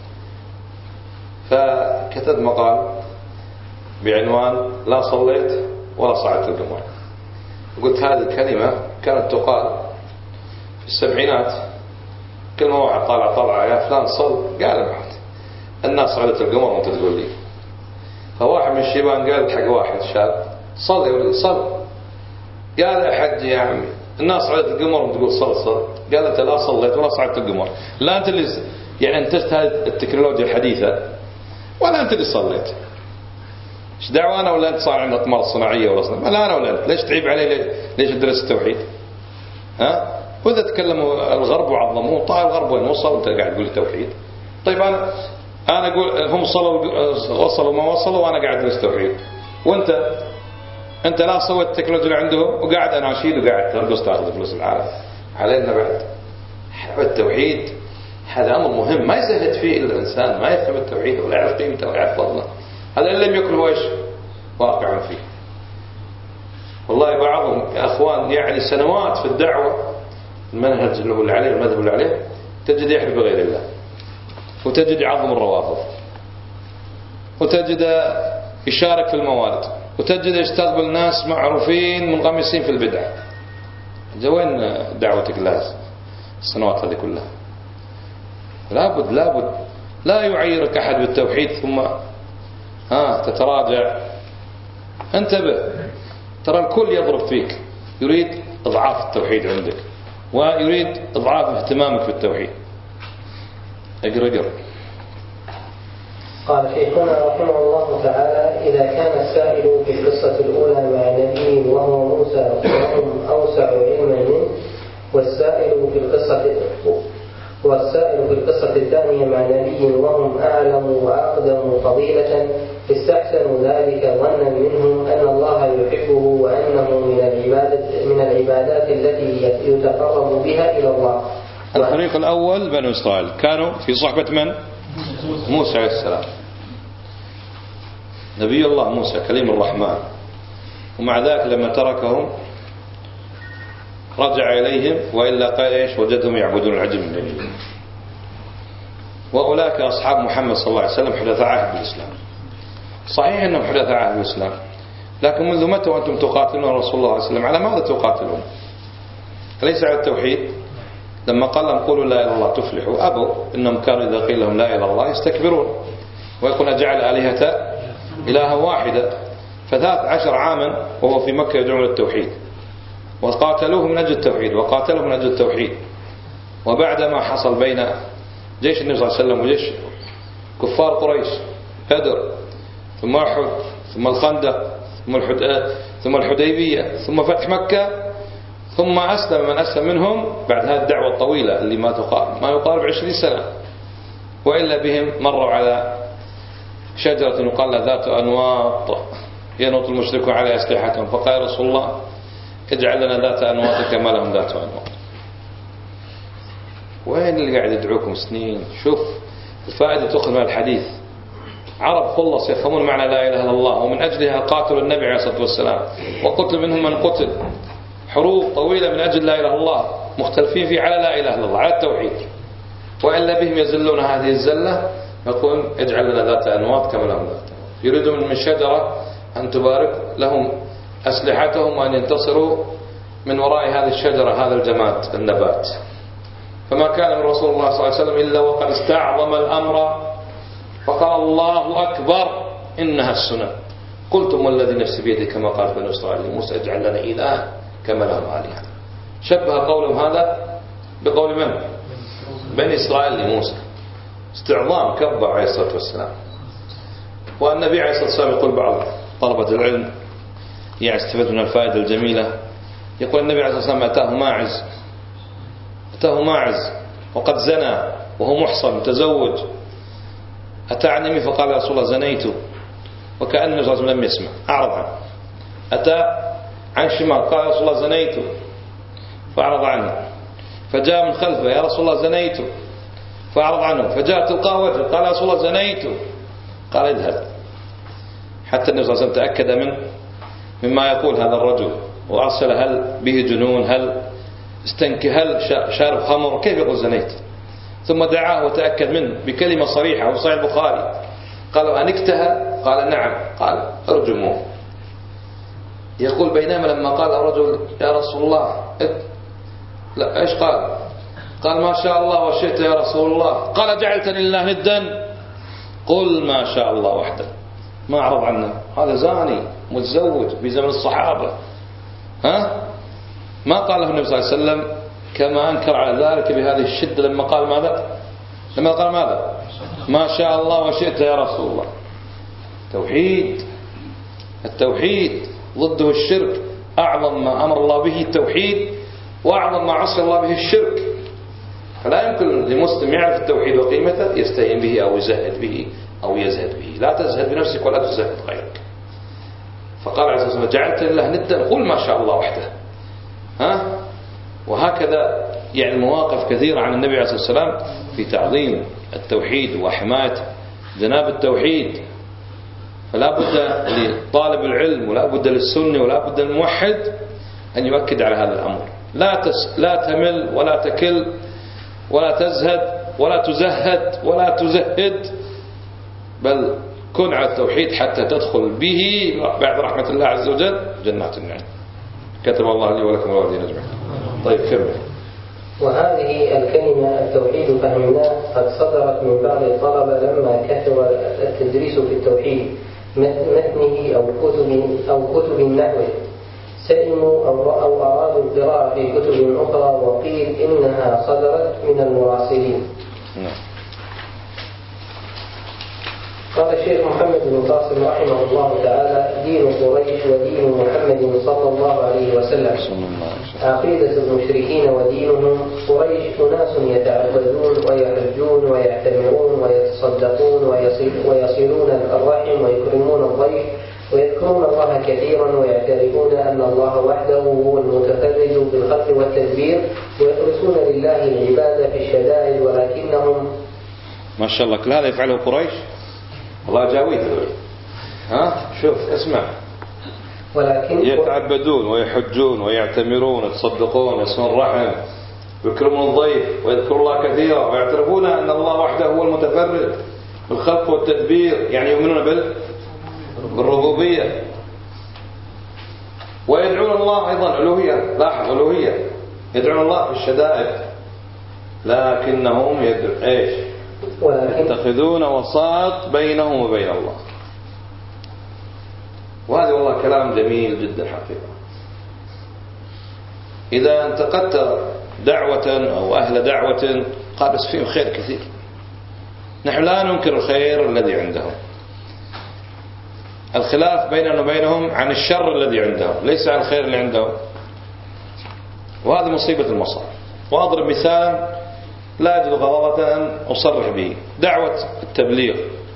Speaker 1: فكتب مقال بعنوان لا صليت ولا صعدت القمر. قلت هذه الكلمة كانت تقال في السبعينات، كل ما واحد طالع يا فلان صل قال بعد الناس صعدت القمر وانت تقول لي. فواحد من الشيبان قال حق واحد شاب صل يا ولدي صل، قال يا حج يا عمي الناس صعدت القمر وانت تقول صل. قال انت لا صليت ولا صعدت القمر، لا انت اللي يعني انتجت هذه التكنولوجيا الحديثة ولا انت اللي صليت. ايش دعوة أنا ولا أنت صار عندك أقمار صناعية ولا صناعية؟ لا أنا ولا أنت، ليش تعيب علي؟ ليش أدرس التوحيد؟ ها؟ وإذا تكلموا الغرب وعظموه، طيب الغرب وين وصل وأنت قاعد تقول التوحيد؟ طيب أنا أقول هم وصلوا ما وصلوا وأنا قاعد أدرس التوحيد، وأنت لا سويت التكنولوجيا اللي عندهم وقاعد أناشيد وقاعد ترقص تأخذ فلوس العالم علينا بعد. التوحيد هذا أمر مهم ما يزهد فيه الإنسان، ما يفهم التوحيد ولا يعرف قيمته ولا يعرف فضله، هذا إن لم يكن هو إيش واقعا فيه. والله بعضهم يا أخوان يعني سنوات في الدعوة، المنهج اللي عليه المذهب اللي عليه تجد يحلف بغير الله، وتجد يعظم الروافض، وتجد يشارك في الموالد، وتجد يستقبل ناس معروفين منغمسين في البدع. وين دعوتك لها السنوات هذه كلها؟ لابد لا يعيرك أحد بالتوحيد ثم تتراجع. انتبه، ترى الكل يضرب فيك، يريد إضعاف التوحيد عندك ويريد إضعاف اهتمامك بالتوحيد. اقرأ.
Speaker 2: قال شيخنا رحمه الله تعالى: إذا كان السائل في القصة الأولى مع نبي وهو موسى وهم أوسع علما منه، والسائل في القصة الثانية مع نبي وهم أعلم وأقدم فضيلة، استحسنوا ذلك ظنا منهم أن الله يحبه وأنه من العبادات التي يتقرب بها إلى الله.
Speaker 1: الفريق الأول بنو إسرائيل كانوا في صحبة من؟ موسى عليه السلام، نبي الله موسى كليم الرحمن، ومع ذلك لما تركهم رجع إليهم، وإلا قال إيش؟ وجدهم يعبدون العجل من دونه. وأولئك أصحاب محمد صلى الله عليه وسلم حدثاء عهد بالإسلام. صحيح أنهم حدثاء عهد بالإسلام، لكن منذ متى وأنتم تقاتلون رسول الله صلى الله عليه وسلم؟ على ماذا تقاتلون؟ أليس على التوحيد؟ لما قال لهم قولوا لا إله إلا الله تفلحوا، أبوا، إنهم كانوا إذا قيل لهم لا إله إلا الله يستكبرون ويقول أجعل آلهة إلها واحدة. ف13 عاما وهو في مكة يدعون للتوحيد، وقاتلوه من أجل التوحيد، وقاتلوه من أجل التوحيد. وبعدما حصل بين جيش النبي صلى الله عليه وسلم وجيش كفار قريش بدر، ثم أحد، ثم الخندق، ثم الحديبية، ثم فتح مكة، ثم أسلم من أسلم منهم بعد هذه الدعوة الطويلة اللي ما يقارب 20 سنة. وإلا بهم مروا على شجرة يقال لها ذات أنواط ينوط المشركون على أسلحتهم، فقال رسول الله اجعل لنا ذات أنواط كما لهم ذات أنواط. وين اللي قاعد يدعوكم سنين؟ شوف الفائدة تأخذ من الحديث. عرب خلص يفهمون معنى لا إله إلا الله، ومن أجلها قاتلوا النبي عليه الصلاة والسلام، وقتل منهم من قتل، حروب طويلة من أجل لا إله إلا الله، مختلفين فيه على لا إله إلا الله، على التوحيد. وإلا بهم يزلون هذه الزلة، يقول اجعل لنا ذات أنواط كما لهم ذات أنواط. يريدون من شجرة أن تبارك لهم أسلحتهم وأن ينتصروا من وراء هذه الشجرة، هذا الجماد النبات. فما كان من رسول الله صلى الله عليه وسلم إلا وقد استعظم الأمر فقال الله أكبر إنها السنة. قلتم والذي نفسي بيده كما قال بنو إسرائيل لموسى اجعل لنا إله كما لهم آلهة. شبه قولهم هذا بقول من؟ بني إسرائيل لموسى، استعظام كبر عليه الصلاة والسلام. والنبي عليه الصلاة والسلام يقول بعض طلبة العلم يعني استفاد من الفائدة الجميلة، يقول النبي عليه الصلاة والسلام أتاه ماعز وقد زنى وهو محصن متزوج، أتى عن يمين فقال يا رسول الله زنيت، وكأن النبي صلى الله عليه وسلم لم يسمع أعرض عنه. أتى عن شمال قال يا رسول الله زنيت فأعرض عنه. فجاء من خلفه يا رسول الله زنيت فأعرض عنه. فجاء تلقاء وجهه قال يا رسول الله زنيت، قال اذهب. حتى النبي صلى الله عليه وسلم تأكد مما يقول هذا الرجل، وأرسل هل به جنون، هل هل شارب خمر، كيف يقول زنيت؟ ثم دعاه وتأكد منه بكلمة صريحة وصحيح البخاري. قالوا أنكتها؟ قال نعم. قال ارجموه. يقول بينما لما قال الرجل يا رسول الله لا ايش قال؟ قال ما شاء الله وشئت يا رسول الله. قال جعلتني لله ندا؟ قل ما شاء الله وحده. ما أعرض عنه، هذا زاني متزوج في زمن الصحابة. ما قال له النبي صلى الله عليه وسلم كما أنكر على ذلك بهذه الشدة لما قال ماذا؟ ما شاء الله وشئت يا رسول الله. توحيد التوحيد ضده الشرك، أعظم ما أمر الله به التوحيد، وأعظم ما عصى الله به الشرك. فلا يمكن لمسلم يعرف التوحيد وقيمته يستهين به أو يزهد به أو يزهد به. لا تزهد بنفسك ولا تزهد غيرك. فقال عليه الصلاة والسلام جعلت لله ندا قل ما شاء الله وحده. وهكذا يعني مواقف كثيرة عن النبي عليه الصلاة والسلام في تعظيم التوحيد وحماية جناب التوحيد. فلا بد لطالب العلم ولا بد للسني ولا بد للموحد أن يؤكد على هذا الأمر. لا تمل ولا تكل ولا تزهد ولا تزهد ولا تزهد، بل كن على التوحيد حتى تدخل به بعد رحمة الله عز وجل جنات النعيم. كتب الله لي ولكم والوالدين أجمعين. طيب كمل.
Speaker 2: وهذه الكلمة التوحيد فهمناه قد صدرت من بعض الطلبة لما كثر التدريس في التوحيد متنه أو كتب نحوه، سئموا أو أرادوا القراءة في كتب أخرى وقيل إنها صدرت من المراسلين. قال الشيخ محمد بن قاسم رحمه الله تعالى: دين قريش ودين محمد صلى الله عليه وسلم عقيدة المشركين ودينهم. قريش أناس يتعبدون ويحجون ويعتمرون ويتصدقون ويصلون الرحم ويكرمون الضيف ويذكرون الله كثيرا ويعترفون أن الله وحده هو المتفرد بالخلق والتدبير ويخلصون لله العبادة في الشدائد ولكنهم.
Speaker 1: ما شاء الله كل هذا يفعله قريش. الله جاويد. شوف اسمع.
Speaker 2: ولكن
Speaker 1: يتعبدون ويحجون ويعتمرون ويتصدقون ويصلون الرحم ويكرمون الضيف ويذكرون الله كثيرا ويعترفون أن الله وحده هو المتفرد بالخلق والتدبير، يعني يؤمنون بالربوبية، ويدعون الله أيضا ألوهية. لاحظ ألوهية، يدعون الله في الشدائد، لكنهم يتخذون وساط بينهم وبين الله. وهذا والله كلام جميل جدا حقيقة. إذا انتقدت دعوة أو أهل دعوة قال بس فيهم خير كثير، نحن لا ننكر الخير الذي عندهم، الخلاف بيننا وبينهم عن الشر الذي عندهم ليس عن الخير اللي عندهم. وهذه مصيبة المصائب. وأضرب مثال لا أجد غضاضة أن أصرح به. دعوة التبليغ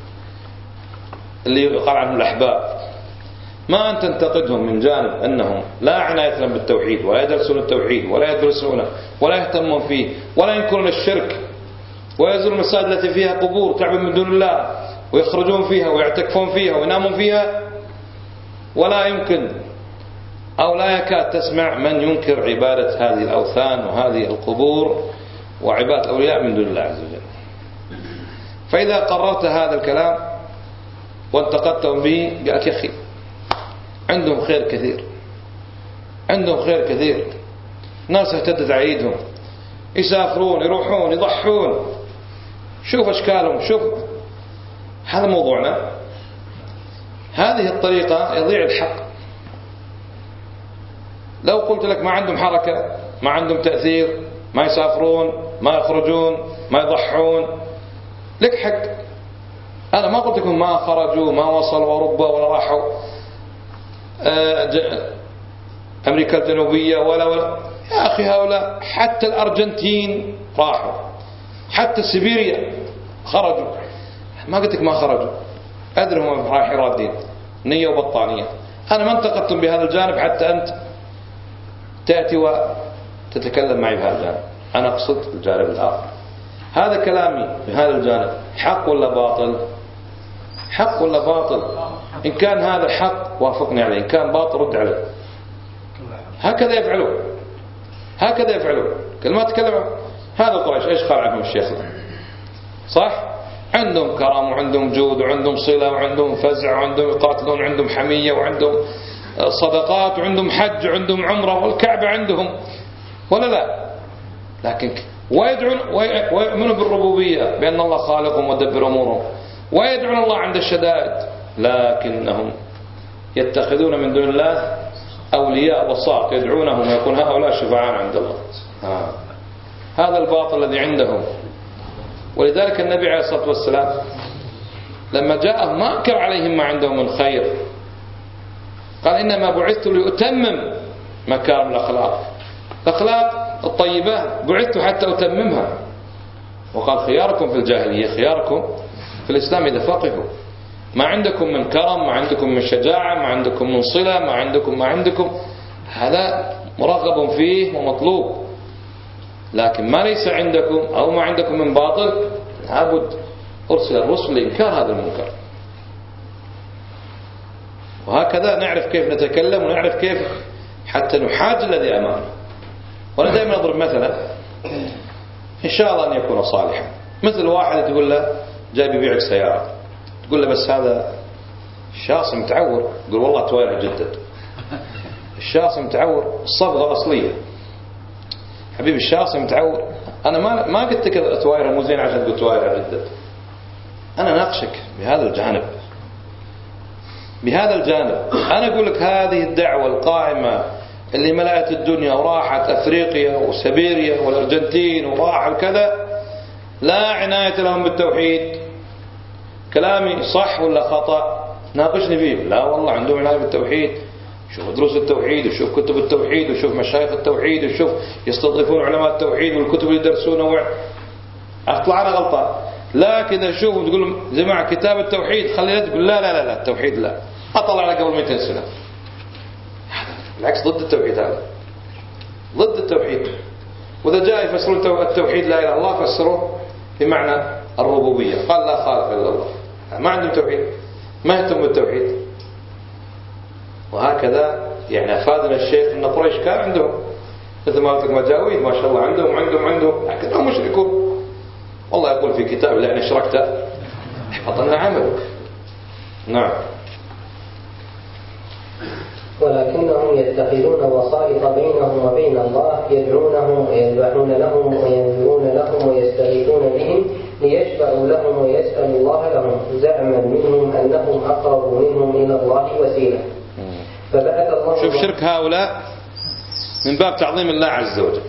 Speaker 1: اللي يقال عنهم الأحباب، ما أن تنتقدهم من جانب أنهم لا عناية لهم بالتوحيد ولا يدرسون التوحيد ولا يدرسونه ولا يهتمون فيه ولا ينكرون الشرك ويزورون المساجد التي فيها قبور تعبد من دون الله ويخرجون فيها ويعتكفون فيها وينامون فيها، ولا يمكن أو لا يكاد تسمع من ينكر عبادة هذه الأوثان وهذه القبور وعبادة الأولياء من دون الله عز وجل. فإذا قررت هذا الكلام وانتقدتهم به قالت يا أخي عندهم خير كثير، عندهم خير كثير، ناس اهتدت عيدهم، يسافرون يروحون يضحون، شوف أشكالهم، شوف. هذا موضوعنا. هذه الطريقة يضيع الحق. لو قلت لك ما عندهم حركة، ما عندهم تأثير، ما يسافرون، ما يخرجون، ما يضحون، لك حق. أنا ما قلت لكم ما خرجوا ما وصلوا أوروبا ولا راحوا أمريكا الجنوبية ولا يا أخي هؤلاء حتى الأرجنتين راحوا، حتى سيبيريا خرجوا. ما قلت لك ما خرجوا، أدري هم رايحين رادين نية وبطانية. أنا ما انتقدتم بهذا الجانب حتى أنت تأتي وتتكلم معي بهذا الجانب. أنا أقصد الجانب الآخر. هذا كلامي في هذا الجانب حق ولا باطل؟ حق ولا باطل؟ إن كان هذا حق وافقني عليه، إن كان باطل رد عليه. هكذا يفعلون، هكذا يفعلون. كل ما تكلم هذا قريش ايش قال عنهم الشيخ؟ صح؟ عندهم كرم وعندهم جود وعندهم صلة وعندهم فزع وعندهم يقاتلون وعندهم حمية وعندهم صدقات وعندهم حج وعندهم عمرة والكعبة عندهم ولا لا؟ لكن ويؤمنون بالربوبية بأن الله خالقهم ودبر أمورهم ويدعون الله عند الشدائد، لكنهم يتخذون من دون الله أولياء وساط يدعونهم ويكون هؤلاء شفعاء عند الله. هذا الباطل الذي عندهم. ولذلك النبي عليه الصلاة والسلام لما جاءهم ما أنكر عليهم ما عندهم من خير، قال إنما بعثت لأتمم مكارم الأخلاق الطيبة بعثت حتى أتممها. وقال خياركم في الجاهلية خياركم في الإسلام إذا فقهوا. ما عندكم من كرم، ما عندكم من شجاعة، ما عندكم من صلة، ما عندكم هذا مرغب فيه ومطلوب. لكن ما ليس عندكم أو ما عندكم من باطل لابد أرسل الرسل لإنكار هذا المنكر. وهكذا نعرف كيف نتكلم ونعرف كيف حتى نحاج الذي أمامنا. وأنا دائما أضرب مثلا إن شاء الله أن يكون صالحا، مثل واحد تقول له جاي بيبيعك سيارة، تقول له بس هذا الشاصي متعور، يقول والله تويرها جدد. الشاصي متعور الصبغة أصلية حبيبي، الشاصي متعور. أنا ما قلت لك تويرها مو زين عشان تقول تويرها جدد. أنا ناقشك بهذا الجانب. أنا أقول لك هذه الدعوة القائمة اللي ملأت الدنيا وراحت أفريقيا وسيبيريا والأرجنتين وراح وكذا، لا عناية لهم بالتوحيد. كلامي صح ولا خطأ؟ ناقشني فيه. لا والله عندهم عناية بالتوحيد. شوف دروس التوحيد وشوف كتب التوحيد وشوف مشايخ التوحيد وشوف يستضيفون علماء التوحيد والكتب اللي يدرسونها. أطلع أنا غلطان. لكن أشوف وتقول جماعة كتاب التوحيد خلينا تقول لا التوحيد لا، أطلع على قبل 200 سنة. بالعكس ضد التوحيد، هذا ضد التوحيد. وإذا جاء يفسرون التوحيد لا إله إلا الله فسروه بمعنى الربوبية، قال لا خالق إلا الله. ما عندهم توحيد، ما يهتم بالتوحيد. وهكذا يعني أفادنا الشيخ أن قريش كان عندهم مثل ما قلت لك مجاويد ما شاء الله عندهم لكنهم مشركون. والله يقول في كتاب لأن اشركت حفظنا عملك. نعم.
Speaker 2: ولكنهم يتخذون وسائط بينهم وبين الله، يدعونهم ويذبحون لهم وينذرون لهم ويستغيثون بهم ليشفعوا لهم ويسألوا الله لهم، زعما منهم أنهم أقرب منهم إلى الله وسيلة. فبعث الله.
Speaker 1: شوف شرك هؤلاء من باب تعظيم الله عز وجل.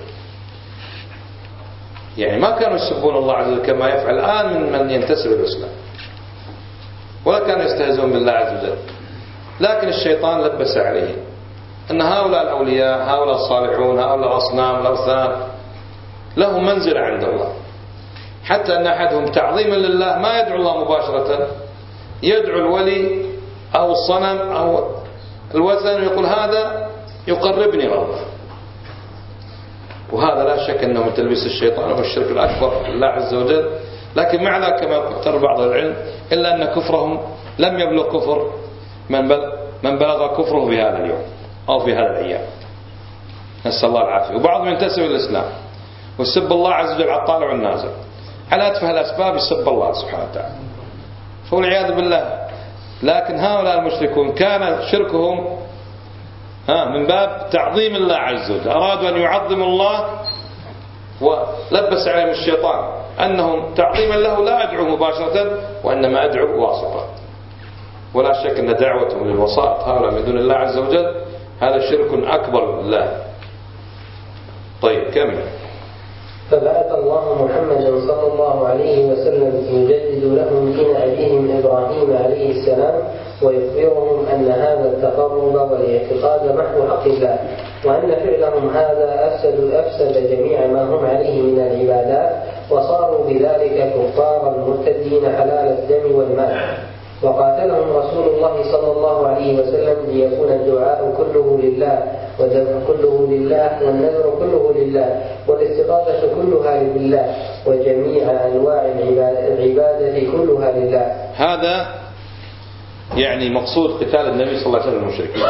Speaker 1: يعني ما كانوا يسبون الله عز وجل كما يفعل الآن من ينتسب الإسلام، ولا كانوا يستهزئون بالله عز وجل. لكن الشيطان لبس عليهم أن هؤلاء الأولياء، هؤلاء الصالحون، هؤلاء الأصنام الأوثان لهم منزلة عند الله، حتى أن أحدهم تعظيما لله ما يدعو الله مباشرة، يدعو الولي أو الصنم أو الوثن ويقول هذا يقربني إلى الله. وهذا لا شك أنه من تلبيس الشيطان والشرك الأكبر بالله عز وجل. لكن مع ذلك كما اختار بعض العلم إلا أن كفرهم لم يبلغ كفر من بلغ كفره بهذا اليوم أو في هذا الأيام، نسأل الله العافية. وبعضهم ينتسب الإسلام ويسب الله عز وجل على الطالع والنازل، على أتفه الأسباب يسب الله سبحانه وتعالى والعياذ بالله. لكن هؤلاء المشركون كان شركهم من باب تعظيم الله عز وجل، أرادوا أن يعظموا الله ولبس عليهم الشيطان أنهم تعظيما له لا أدعو مباشرة وإنما أدعو واسطة. ولا شك أن دعوتهم للوسائط هؤلاء من دون الله عز وجل هذا شرك أكبر بالله. طيب كمل.
Speaker 2: فبعث الله محمدا صلى الله عليه وسلم يجدد لهم دين أبيهم إبراهيم عليه السلام، ويخبرهم أن هذا التقرب والاعتقاد محو حق الله، وأن فعلهم هذا أفسد جميع ما هم عليه من العبادات، وصاروا بذلك كفارا مرتدين حلال الدم والمال. وقاتلهم رسول الله صلى الله عليه وسلم ليكون الدعاء كله لله، والذبح كله لله، والنذر كله لله، والاستغاثة كلها لله، وجميع أنواع العبادة كلها لله.
Speaker 1: هذا يعني مقصود قتال النبي صلى الله عليه وسلم المشركين.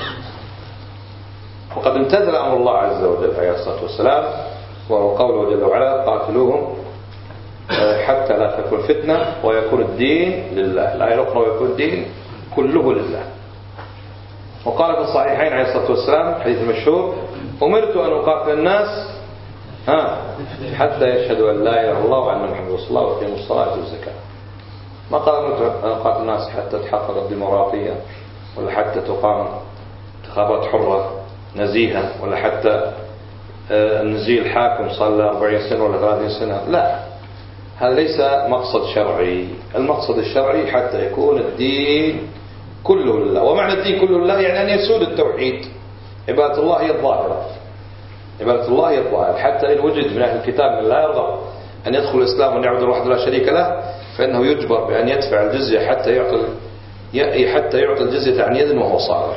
Speaker 1: وقد امتثل أمر الله عز وجل عليه الصلاة والسلام، وهو قوله جل وعلا قاتلوهم حتى لا تكون فتنة ويكون الدين لله. الآية الأخرى ويكون الدين كله لله. وقال في الصحيحين عليه الصلاة والسلام حديث المشهور أمرت أن أقاتل الناس حتى يشهدوا أن لا إله إلا الله وأن محمد رسول الله ويقيموا الصلاة والزكاة. ما قال أمرت أن أقاتل الناس حتى تحقق الديمقراطية، ولا حتى تقام انتخابات حرة نزيهة، ولا حتى نزيل حاكم صار له 40 سنة ولا 30 سنة. لا، هذا ليس مقصد شرعي. المقصد الشرعي حتى يكون الدين كله لله. ومعنى الدين كله لله يعني أن يسود التوحيد. عبادة الله هي الظاهرة، عبادة الله هي الظاهرة. حتى إن وجد من أهل الكتاب من لا يرغب أن يدخل الإسلام وأن يعبد الله لا شريك له، فإنه يجبر بأن يدفع الجزية حتى يعطي الجزية عن يد وهو صالح.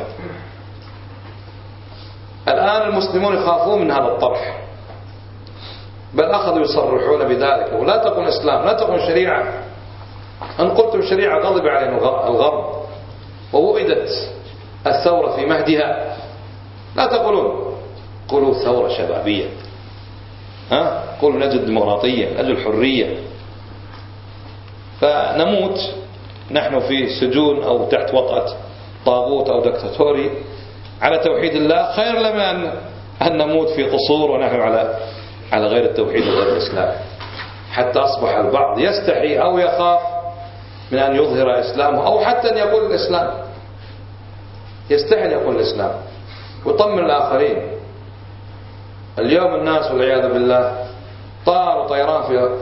Speaker 1: الآن المسلمون يخافون من هذا الطرح، بل أخذوا يصرحون بذلك. ولا تقول إسلام، لا تقول شريعة. أن قلتم شريعة غضب علينا الغرب ووئدت الثورة في مهدها. لا تقولون، قولوا ثورة شبابية، قولوا نجد ديمقراطية، نجد حرية. فنموت نحن في سجون أو تحت وطأة طاغوت أو دكتاتوري على توحيد الله خير لنا أن نموت في قصور ونحن على غير التوحيد وغير الإسلام. حتى أصبح البعض يستحي أو يخاف من أن يظهر إسلامه، أو حتى أن يقول الإسلام، يستحي أن يقول الإسلام ويطمن الآخرين. اليوم الناس والعياذ بالله طاروا طيران في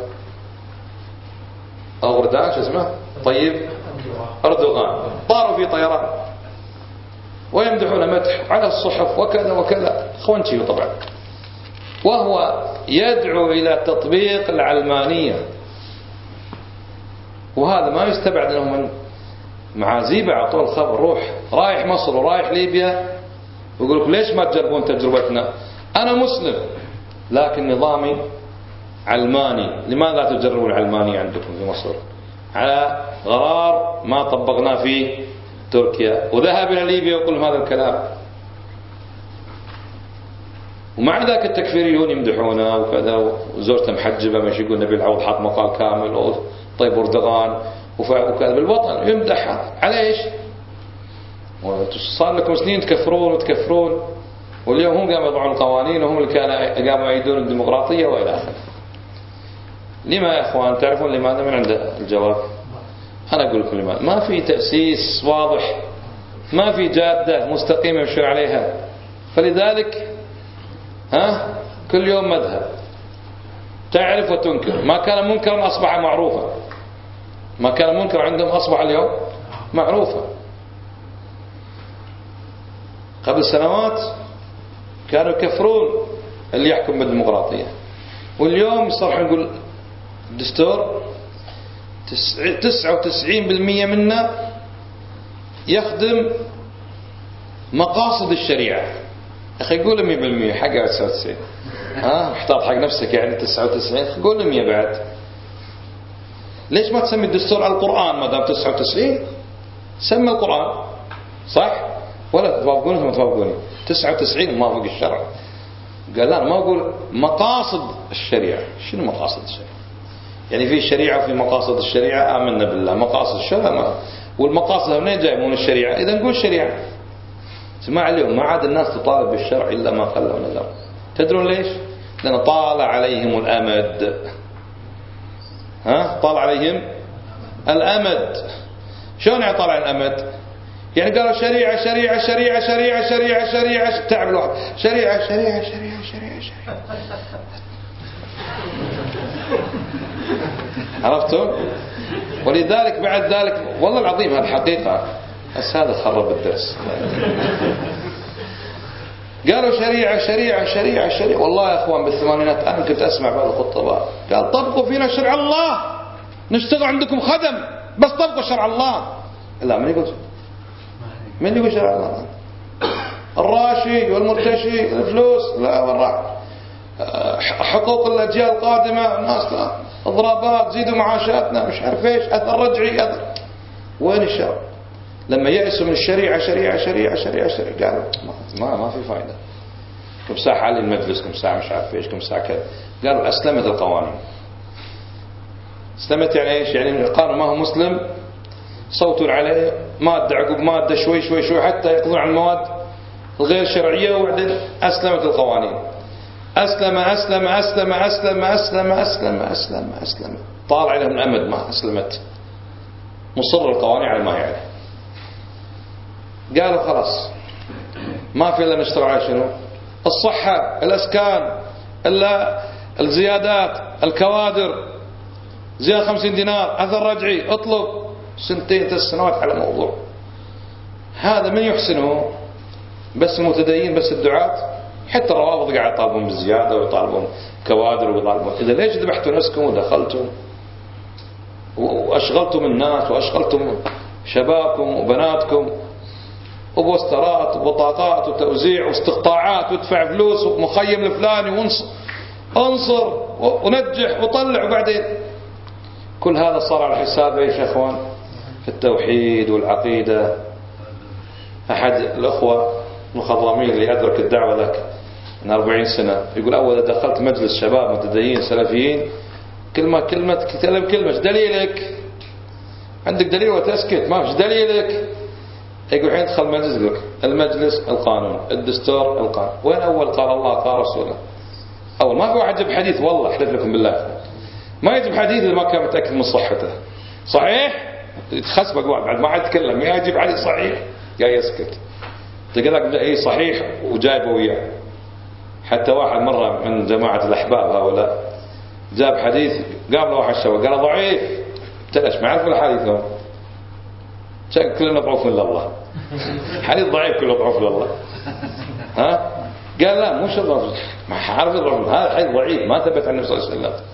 Speaker 1: أردوغان، شو اسمه طيب أردوغان، طاروا في طيران ويمدحون مدح على الصحف وكذا وكذا، خوانشي طبعا، وهو يدعو إلى تطبيق العلمانية. وهذا ما يستبعد أنه من معازيبه على طول الخبر، روح رايح مصر ورايح ليبيا ويقول لك ليش ما تجربون تجربتنا؟ أنا مسلم لكن نظامي علماني، لماذا لا تجربون العلمانية عندكم في مصر؟ على غرار ما طبقناه في تركيا. وذهب إلى ليبيا ويقول هذا الكلام. ومع ذلك التكفيريون يمدحونه وكذا، وزوجته محجبة ماشي يقول نبي العوض حط مقال كامل، طيب أردوغان وكذا بالوطن يمدحها. على ايش؟ صار لكم سنين تكفرون وتكفرون، واليوم هم قاموا يضعون القوانين وهم اللي قاموا يعيدون الديمقراطية وإلى آخره. لما يا إخوان؟ تعرفون لماذا؟ من عند الجواب. أنا أقول لكم لماذا. ما في تأسيس واضح، ما في جادة مستقيمة يمشون عليها، فلذلك كل يوم مذهب، تعرف وتنكر. ما كان منكرا أصبح معروفا، ما كان منكر عندهم أصبح اليوم معروفا. قبل سنوات كانوا يكفرون اللي يحكم بالديمقراطية، واليوم صرح نقول الدستور 99% منا يخدم مقاصد الشريعة. أخي قول 100%، حقها 99. محتاط حق نفسك يعني 99، قول 100 بعد. ليش ما تسمي الدستور القرآن ما دام 99؟ سمى القرآن صح؟ ولا توافقوني ما توافقوني؟ 99 موافق الشرع. قال لا، ما أقول مقاصد الشريعة. شنو مقاصد الشريعة؟ يعني في شريعة وفي مقاصد الشريعة. آمنا بالله، مقاصد الشرع ما، والمقاصد منين جاي؟ من الشريعة. إذا نقول الشريعة. سمع اليوم ما عاد الناس تطالب بالشرع إلا ما قل ونذر. تدرون ليش؟ لأن طال عليهم الأمد. طال عليهم الأمد. شلون يعني طال عليهم الأمد؟ يعني قالوا شريعة شريعة شريعة شريعة شريعة شريعة، تعب الواحد شريعة شريعة شريعة شريعة شريعة. عرفتم؟ ولذلك بعد ذلك والله العظيم هذه حقيقة، بس هذا خرب الدرس. قالوا شريعة شريعة شريعة شريعة. والله يا أخوان بالثمانينات أنا كنت أسمع بعض الخطباء قال طبقوا فينا شرع الله، نشتغل عندكم خدم بس طبقوا شرع الله. لا، من يقول شرع الله؟ الراشي والمرتشي الفلوس لا، والراح حقوق الأجيال القادمة الناس لا، اضرابات، زيدوا معاشاتنا، مش عارف ايش، أثر رجعي، أثر. وين الشرع؟ لما يأسوا من الشريعة شريعة شريعة شريعة شريعة قالوا ما في فائدة. كم ساعة حال المجلس، كم ساعة مش عارف ايش، كم ساعة كذا. قالوا أسلمت القوانين. اسلمت يعني ايش؟ يعني القانون ما هو مسلم، صوتوا عليه مادة عقب مادة شوي شوي شوي حتى يقضون على المواد الغير شرعية، وبعدين أسلمت القوانين. أسلم أسلم أسلم أسلم أسلم أسلم أسلم أسلم، طال عليهم الأمد ما أسلمت، مصر القوانين على ما هي عليه. قالوا خلاص ما في إلا نشتغل على شنو؟ الصحة، الأسكان، الزيادات، الكوادر، زيادة 50 دينار، أثر رجعي، اطلب 2 3 سنوات على موضوع. هذا من يحسنه؟ بس المتدين، بس الدعاة؟ حتى الروافض قاعد يطالبون بالزيادة ويطالبون كوادر ويطالبون. إذا ليش ذبحتوا نفسكم ودخلتم وأشغلتم الناس وأشغلتم شبابكم وبناتكم وبوسترات وبطاطات وتوزيع واستقطاعات وادفع فلوس ومخيم الفلاني وانصر ونجح وطلع، وبعدين كل هذا صار على حساب ايش يا اخوان؟ التوحيد والعقيدة. أحد الأخوة المخضرمين اللي أدرك الدعوة ذاك من 40 سنة يقول أول دخلت مجلس شباب متدين سلفيين كلمة كتلم كلمة ايش دليلك؟ عندك دليل وتسكت؟ ما فيش دليلك. يقول حين تدخل مجلس يقول المجلس القانون، الدستور القانون. وين أول قال الله قال رسوله؟ أول ما في واحد يجيب حديث، والله أحلف لكم بالله ما يجيب حديث إذا ما كان متأكد من صحته. صحيح يتخسبق بعد ما عاد يتكلم، يا يجيب حديث صحيح يا يسكت. تقول لك صحيح وجايبه وياه. حتى واحد مرة من جماعة الأحباب هؤلاء جاب حديث قام له واحد شوى قال ضعيف، تلاش ما يعرفوا الحديث لهم كلنا ضعوف من الله. حديث ضعيف كله ضعوف من الله. ها قال لا مش ضعيف، ما عارف الضعف، هذا حديث ضعيف ما ثبت عن النبي صلى الله عليه وسلم.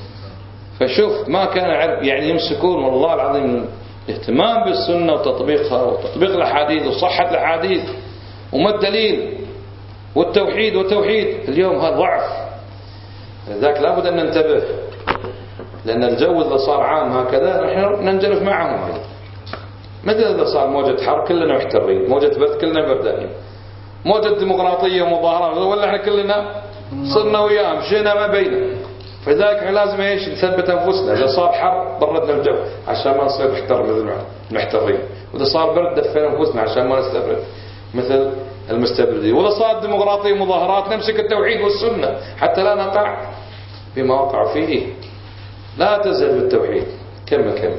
Speaker 1: فشوف ما كان يعني يمسكون والله العظيم الاهتمام بالسنة وتطبيقها وتطبيق الأحاديث وصحة الأحاديث وما الدليل والتوحيد. اليوم هذا ضعف، لذلك لابد أن ننتبه، لأن الجو إذا صار عام هكذا نحن ننجرف معهم. مثل إذا صار موجة حرب كلنا محترين، موجة برد كلنا بردانين، موجة ديمقراطية ومظاهرات ولا احنا كلنا صرنا وياهم مشينا ما بينا. فذلك احنا لازم ايش نثبت انفسنا. اذا صار حر بردنا الجو عشان ما نصير نحتر مثل محترين، واذا صار برد دفينا انفسنا عشان ما نستبرد مثل المستبردين، واذا صار ديمقراطية ومظاهرات نمسك التوحيد والسنة حتى لا نقع بما وقع فيه. لا تزل بالتوحيد. كمل.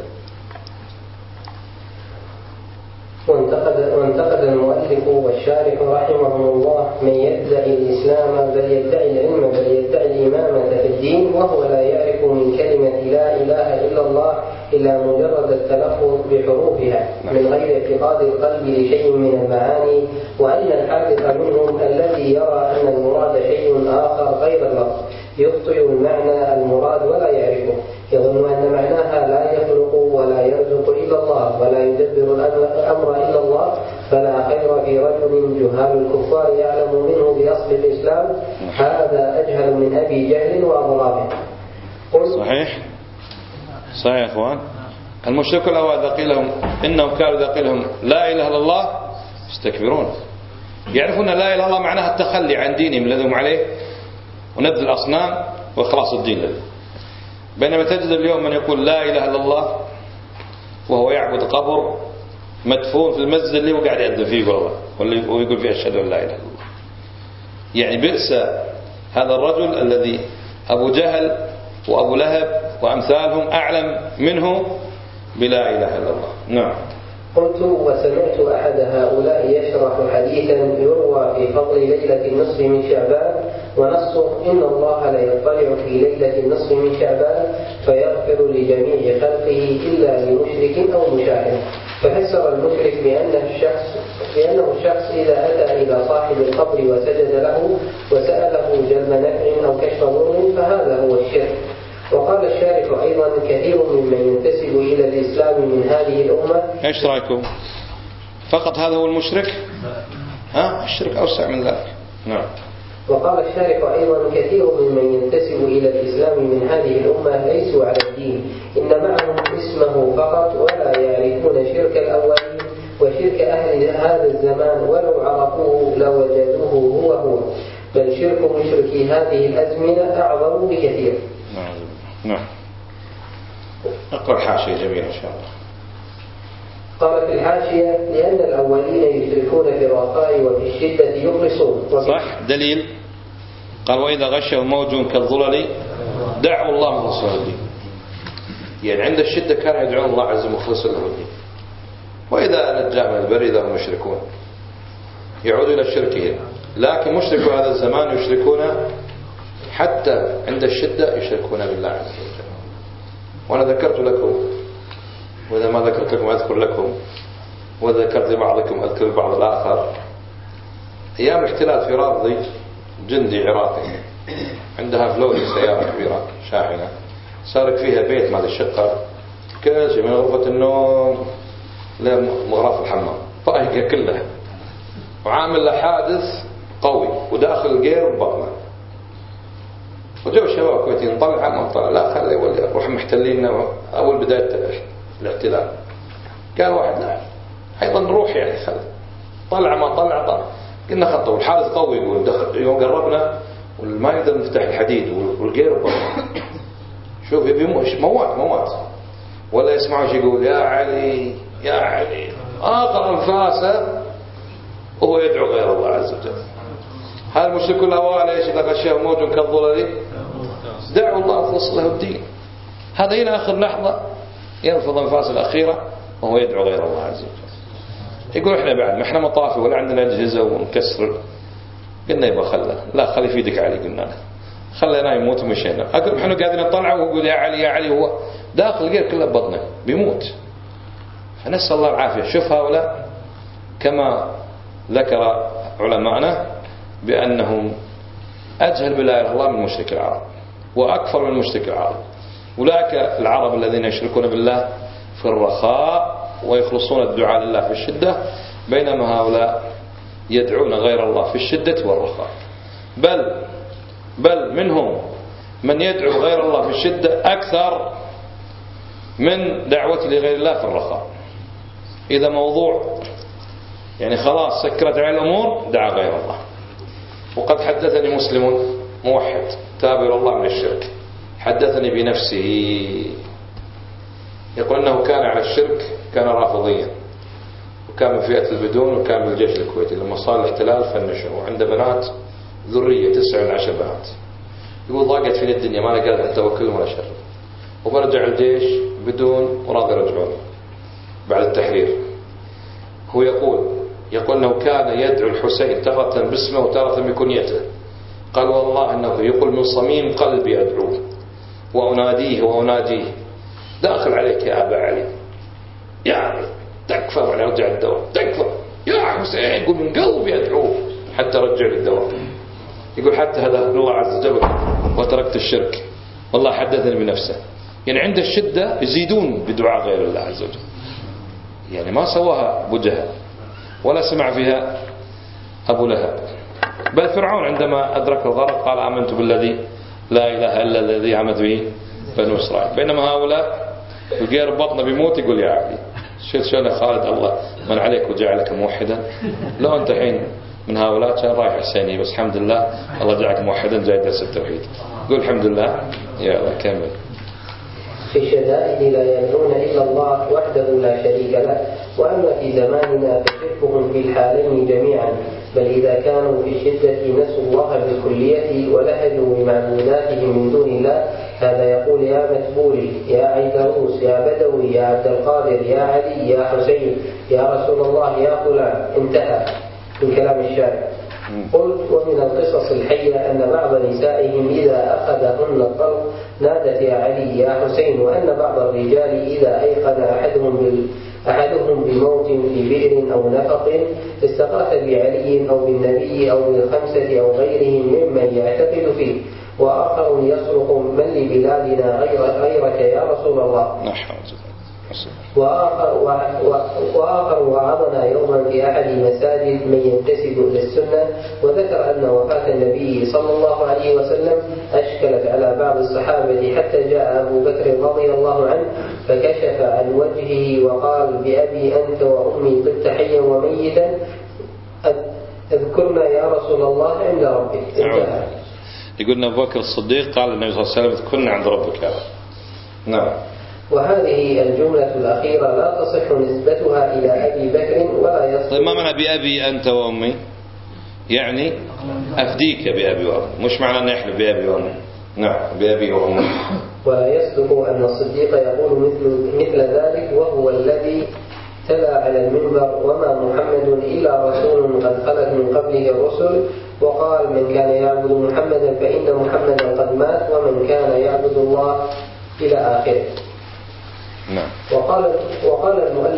Speaker 2: وانتقد المؤلف والشارح رحمهم الله من يدعي الإسلام بل يدعي العلم بل يدعي الإمامة في الدين وهو لا يعرف من كلمة لا إله إلا الله إلا مجرد التلفظ بحروفها من غير اعتقاد القلب لشيء من المعاني، وأن الحاذق منهم الذي يرى أن المراد شيء آخر غير اللفظ يخطئ المعنى المراد ولا يعرفه، يظن أن معناها لا يخلق ولا يرزق إلا الله ولا يدبر الأمر إلا الله، فلا خير في رجل جهال الكفار يعلم منه بأصل الإسلام، هذا أجهل من أبي جهل وأضرابه.
Speaker 1: صحيح يا أخوان. المشرك الأول إذا قيل لهم إنهم كانوا إذا قيل لهم لا إله إلا الله يستكبرون، يعرفون لا إله إلا الله معناها التخلي عن دينهم الذي هم عليه ونبذ الأصنام وإخلاص الدين له. بينما تجد اليوم من يقول لا إله إلا الله وهو يعبد قبر مدفون في المسجد اللي وقاعد يأذن فيه والله ويقول فيه أشهد أن لا إله إلا الله. يعني بئس هذا الرجل الذي أبو جهل وأبو لهب وأمثالهم أعلم منه بلا إله إلا الله. نعم.
Speaker 2: قلت وسمعت أحد هؤلاء يشرح حديثا يروى في فضل ليلة النصف من شعبان ونصه إن الله لا يطلع في ليلة النصف من شعبان فيغفر لجميع خلقه إلا لمشرك أو مشاهد، ففسر المشرك بأنه الشخص إذا أتى إلى صاحب القبر وسجد له وسأله جلب نفع أو كشف ضر فهذا هو الشرك. وقال الشارح أيضا كثير ممن ينتسب إلى الإسلام من هذه الأمة.
Speaker 1: ايش رأيكم؟ فقط هذا هو المشرك؟ الشرك أوسع من ذلك. نعم.
Speaker 2: وقال الشارح أيضا كثير ممن ينتسب إلى الإسلام من هذه الأمة ليسوا على الدين، إن معهم اسمه فقط ولا يعرفون شرك الأولين وشرك أهل هذا الزمان، ولو عرفوه لوجدوه هو بل شرك مشركي هذه الأزمنة أعظم بكثير.
Speaker 1: نعم. اقرأ الحاشية جميلة إن شاء الله.
Speaker 2: قال في الحاشية لأن الأولين يشركون في الرخاء وفي الشدة يخلصون.
Speaker 1: صح. دليل قال وإذا غشه موج كالظلل دعوا الله مخلصا له الدين. يعني عند الشدة كان يدعون الله عز وجل مخلصا له الدين، وإذا نجاه من البر إذا هم مشركون يعود إلى شركهم. لكن مشركوا هذا الزمان يشركون حتى عند الشدة يشركون بالله عز وجل. وأنا ذكرت لكم وإذا ما ذكرت لكم أذكر لكم وذكرت لبعضكم أذكر بعض الآخر. أيام احتلال في رابضي جندي عراقي عندها فلوري سيارة كبيرة شاحنة سارق فيها بيت مال الشقة كل شيء من غرفة النوم لمغرف الحمام طايقة كلها وعامل له حادث قوي وداخل القير ببطنه. وجو شباب كويتيين طلع ما طلع لا خلي ولي روح محتلين أول بداية الاحتلال قال واحد لا أيضا نروح يعني خلي طلع ما طلع قلنا خطه والحادث قوي يقول دخل يوم قربنا والما يقدر نفتح الحديد والقير ببطنه شوف يبي موات ولا يسمعوا شيء يقول يا علي يا علي آخر أنفاسه وهو يدعو غير الله عز وجل. هذا المشرك الأوائل ايش إذا غشاه موج كالظلل دعوا الله فوصل له الدين. هذا إلى آخر لحظة ينفض أنفاسه الأخيرة وهو يدعو غير الله عز وجل. يقول إحنا بعد ما إحنا مطافي ولا عندنا أجهزة ونكسر. قلنا يبقى خلي في يدك علي قلنا له خلينا يموت ومشينا. أقرب إحنا قاعدين نطلع وهو يقول يا علي يا علي وهو داخل غير كله ببطنه بيموت. فنسأل الله العافية. شوف هؤلاء كما ذكر علماءنا بأنهم أجهل بلا إله الله من مشرك العرب وأكثر من مشرك العرب. أولئك العرب الذين يشركون بالله في الرخاء ويخلصون الدعاء لله في الشدة بينما هؤلاء يدعون غير الله في الشدة والرخاء. بل منهم من يدعو غير الله في الشدة أكثر من دعوته لغير الله في الرخاء. إذا موضوع يعني خلاص سكرت على الأمور دعا غير الله. وقد حدثني مسلم موحد تاب إلى الله من الشرك حدثني بنفسه يقول أنه كان على الشرك كان رافضيا وكان من فئة البدون وكان من الجيش الكويتي. لما صار الاحتلال فنشه وعند بنات ذرية 9 من 10 بنات. يقول ضاقت فيني الدنيا ما أنا قادر حتى أوكلهم ولا شر وبرجع الجيش بدون وراضي يرجعون بعد التحرير. هو يقول أنه كان يدعو الحسين تارة باسمه وتارة بكنيته. قال والله أنه يقول من صميم قلبي أدعوه وأناديه داخل عليك يا أبا علي يا علي تكفى ولا رجع الدواء تكفى يا حسين. يقول من قلبي أدعوه حتى رجع الدواء. يقول حتى هذا الله عز وجل وتركت الشرك والله حدثني بنفسه. يعني عند الشدة يزيدون بدعاء غير الله عز وجل. يعني ما سواها أبو جهل ولا سمع فيها أبو لهب. بل فرعون عندما أدرك الغرق قال آمنت بالذي لا إله إلا الذي آمنت به بنو إسرائيل. بينما هؤلاء الغير بطنه بيموت يقول يا علي شلون خالد الله من عليك وجعلك موحدا. لو أنت حين من هؤلاء كان رايح حسيني بس الحمد لله الله جعلك موحدا جاي درس التوحيد. قول الحمد لله يا الله كمل.
Speaker 2: في الشدائد لا يدعون إلا الله وحده لا شريك له. وأما في زماننا فشركهم في الحالين جميعا بل إذا كانوا في الشدة نسوا الله بالكلية ولهجوا بمعبوداتهم من دون الله. هذا يقول يا متبولي يا عيدروس يا بدوي يا عبد القادر يا علي يا حسين يا رسول الله يا فلان. انتهى من كلام الشارع. قلت ومن القصص الحية أن بعض نسائهم إذا أخذهن الطلق نادت يا علي يا حسين. وأن بعض الرجال إذا أيقن أحدهم بموت في بئر أو نفق استغاث بعلي أو بالنبي أو بالخمسة أو غيرهم ممن يعتقد فيه. وآخر يصرخ من لبلادنا غيرك يا رسول الله. وآخر وعظنا يوما في أحد مساجد من ينتسب إلى السنة وذكر أن وفاة النبي صلى الله عليه وسلم أشكلت على بعض الصحابة حتى جاء أبو بكر رضي الله عنه فكشف عن وجهه وقال بأبي أنت وأمي طبت حيا وميتا اذكرنا يا رسول الله عند ربك.
Speaker 1: يقول أبو بكر الصديق قال النبي صلى الله عليه وسلم اذكرنا عند ربك يا رب. نعم.
Speaker 2: وهذه الجملة الأخيرة لا تصح نسبتها إلى أبي بكر ولا يصح.
Speaker 1: طيب ما معنى بأبي أنت وأمي؟ يعني أفديك بأبي وأمي مش معنى أن يحلف بأبي وأمي. نعم بأبي وأمي.
Speaker 2: ولا يصدق أن الصديق يقول مثل ذلك وهو الذي تلا على المنبر وما محمد إلا رسول قد خلت من قبله الرسل وقال من كان يعبد محمدا فإن محمدا قد مات ومن كان يعبد الله إلى آخره.
Speaker 1: نعم.
Speaker 2: وقال المؤلف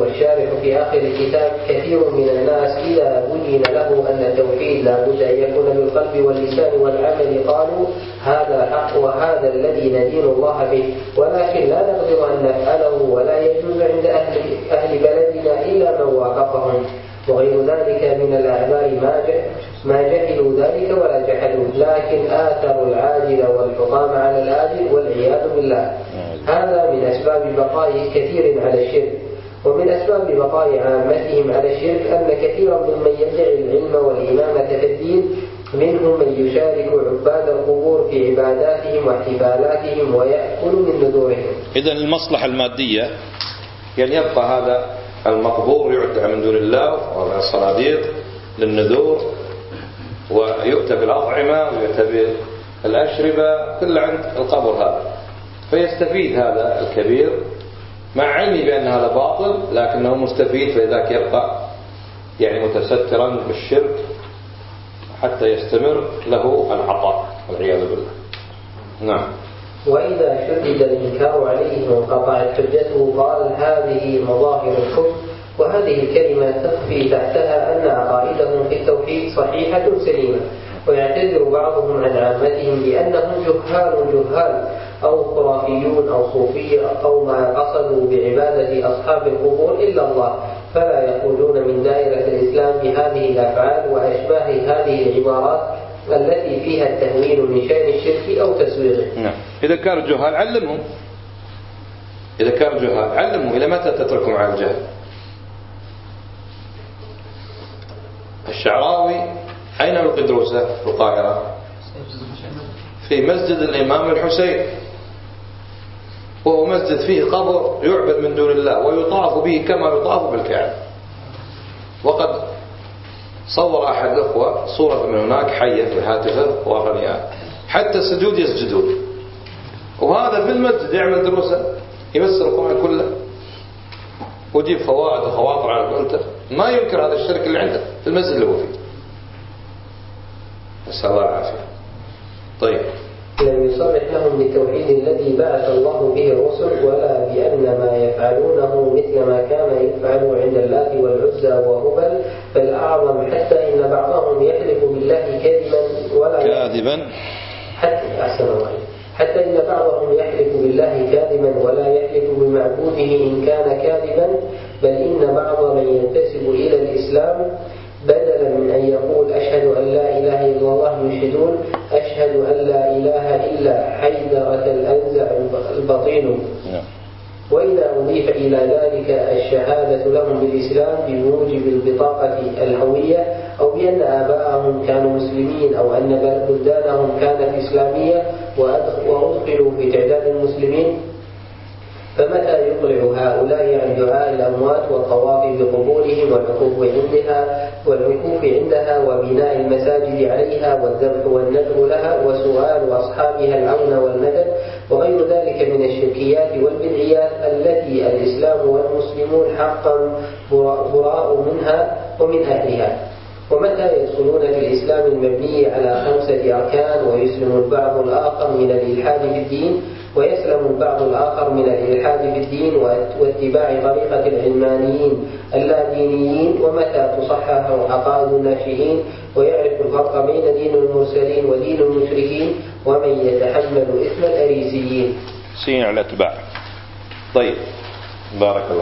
Speaker 2: الشارح في آخر الكتاب: كثير من الناس إذا بين له أن التوحيد لا بد أن يكون بالقلب واللسان والعمل قالوا هذا حق وهذا الذي ندين الله به، ولكن لا نقدر أن نفعله ولا يجوز عند أهل بلدنا إلا من وافقهم، وغير ذلك من الأعذار ما جهلوا ذلك ولا جحدوا، لكن آثروا العاجل والحطام على الآجل والعياذ بالله. هذا من أسباب بقاء كثير على الشرك. ومن أسباب بقاء عامتهم على الشرك أن كثيرا ممن يدعي العلم والإمامة في الدين منهم من يشارك عباد القبور في عباداتهم واحتفالاتهم ويأكل من نذورهم.
Speaker 1: إذن المصلحة المادية يعني يبقى هذا المقبور يعتبر من دون الله والصناديق للنذور، ويؤتى بالأطعمة ويؤتى بالأشربة كل عند القبر هذا، فيستفيد هذا الكبير مع علمي بأن هذا باطل، لكنه مستفيد، فلذلك يبقى يعني متسترا بالشرك حتى يستمر له العطاء والعياذ بالله. نعم.
Speaker 2: وإذا شدد الإنكار عليه وانقطعت حجته قال هذه مظاهر الكفر. وهذه الكلمة تخفي تحتها أن عقائدهم في التوحيد صحيحة سليمة، ويعتذر بعضهم عن عامتهم بأنهم جهال أو خرافيون أو صوفية أو ما قصدوا بعبادة أصحاب القبور إلا الله، فلا يخرجون من دائرة الإسلام بهذه الأفعال وأشباه هذه العبارات التي فيها التهوين من شأن الشرك أو تسويغه.
Speaker 1: نعم. إذا كانوا جهال علمهم، إلى متى تتركهم على الجهل؟ الشعراوي أين يلقي دروسه في القاهرة؟ في مسجد الإمام الحسين، وهو مسجد فيه قبر يعبد من دون الله ويطاف به كما يطاف بالكعبة. وقد صور أحد الأخوة صورة من هناك حية في هاتفه وأغنياء، حتى السجود يسجدون، وهذا في المسجد يعمل دروسه يفسر القرآن كله ويجيب فوائد وخواطر على قولته، ما ينكر هذا الشرك اللي عنده في المسجد اللي هو فيه. نسأل الله العافية. طيب.
Speaker 2: لم يصرح لهم بالتوحيد الذي بعث الله به الرسل، ولا بأن ما يفعلونه مثل ما كان يفعل عند اللات والعزى وهبل، بل أعظم، حتى إن بعضهم يحلف بالله كاذبا حتى إن بعضهم يحلف بالله كاذبا ولا يحلف بمعبوده إن كان كاذبا، بل إن بعض من ينتسب إلى الإسلام بدلا من أن يقول أشهد أن لا إله إلا الله يشهدون أشهد أن لا إله إلا حيدرة الأنزع البطين. وإذا أضيف إلى ذلك الشهادة لهم بالإسلام بموجب البطاقة الهوية، أو بأن آباءهم كانوا مسلمين، أو أن بلدانهم كانت إسلامية وأدخلوا في تعداد المسلمين، فمتى يقلع هؤلاء عن دعاء الأموات والطواف بقبورهم والعكوف عندها وبناء المساجد عليها والذبح والنذر لها وسؤال أصحابها العون والمدد وغير ذلك من الشركيات والبدعيات التي الإسلام والمسلمون حقا براء منها ومن أهلها. ومتى يدخلون في الإسلام المبني على 5 أركان ويسلم البعض الآخر من الإلحاد في الدين، ويسلم البعض الآخر من الإلحاد في الدين واتباع طريقة العلمانيين اللادينيين، ومتى تصحح عقائد الناشئين ويعرف الفرق بين دين المرسلين ودين المشركين، ومن يتحمل إثم الأريسيين.
Speaker 1: سين على اتباع. طيب، بارك الله.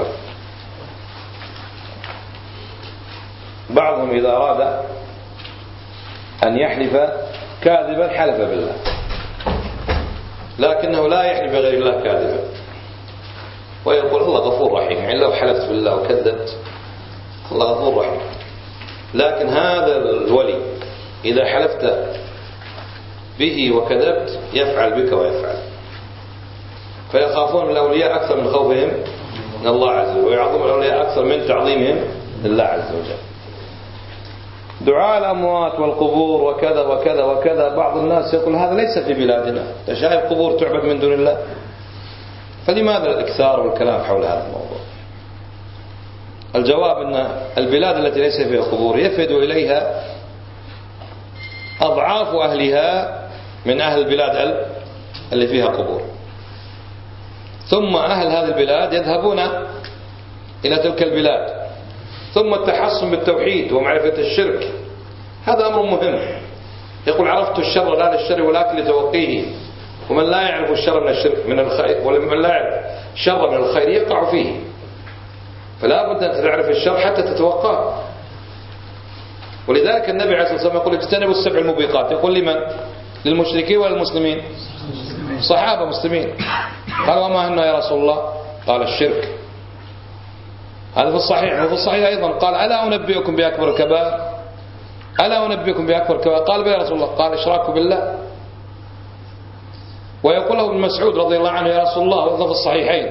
Speaker 1: بعضهم إذا أراد أن يحلف كاذبا حلف بالله، لكنه لا يحلف بغير الله كاذبا، ويقول الله غفور رحيم، يعني لو حلفت بالله وكذبت الله غفور رحيم. لكن هذا الولي إذا حلفت به وكذبت يفعل بك ويفعل، فيخافون من الأولياء أكثر من خوفهم من الله عز وجل، ويعظم الأولياء أكثر من تعظيمهم لله عز وجل. دعاء الأموات والقبور وكذا وكذا وكذا، بعض الناس يقول هذا ليس في بلادنا، شايف قبور تعبد من دون الله، فلماذا الإكثار والكلام حول هذا الموضوع؟ الجواب أن البلاد التي ليس فيها قبور يفد إليها أضعاف أهلها من أهل البلاد اللي فيها قبور، ثم أهل هذه البلاد يذهبون إلى تلك البلاد. ثم التحصن بالتوحيد ومعرفة الشرك، هذا أمر مهم. يقول عرفت الشر لا للشر ولكن لتوقيه، ومن لا يعرف الشر من الشرك من الخير، ومن لا يعرف الشر من الخير يقع فيه. فلا بد أن تعرف الشر حتى تتوقاه. ولذلك النبي عليه الصلاة والسلام يقول اجتنبوا السبع الموبقات. يقول لمن؟ للمشركين ولا المسلمين؟ صحابة مسلمين. قال وما هن يا رسول الله؟ قال الشرك. هذا في الصحيح. وفي الصحيح أيضا قال ألا أنبئكم بأكبر الكبائر؟ ألا أنبئكم بأكبر الكبائر؟ قال يا رسول الله. قال إشراك بالله. ويقول له ابن مسعود رضي الله عنه يا رسول الله وأيضا في الصحيحين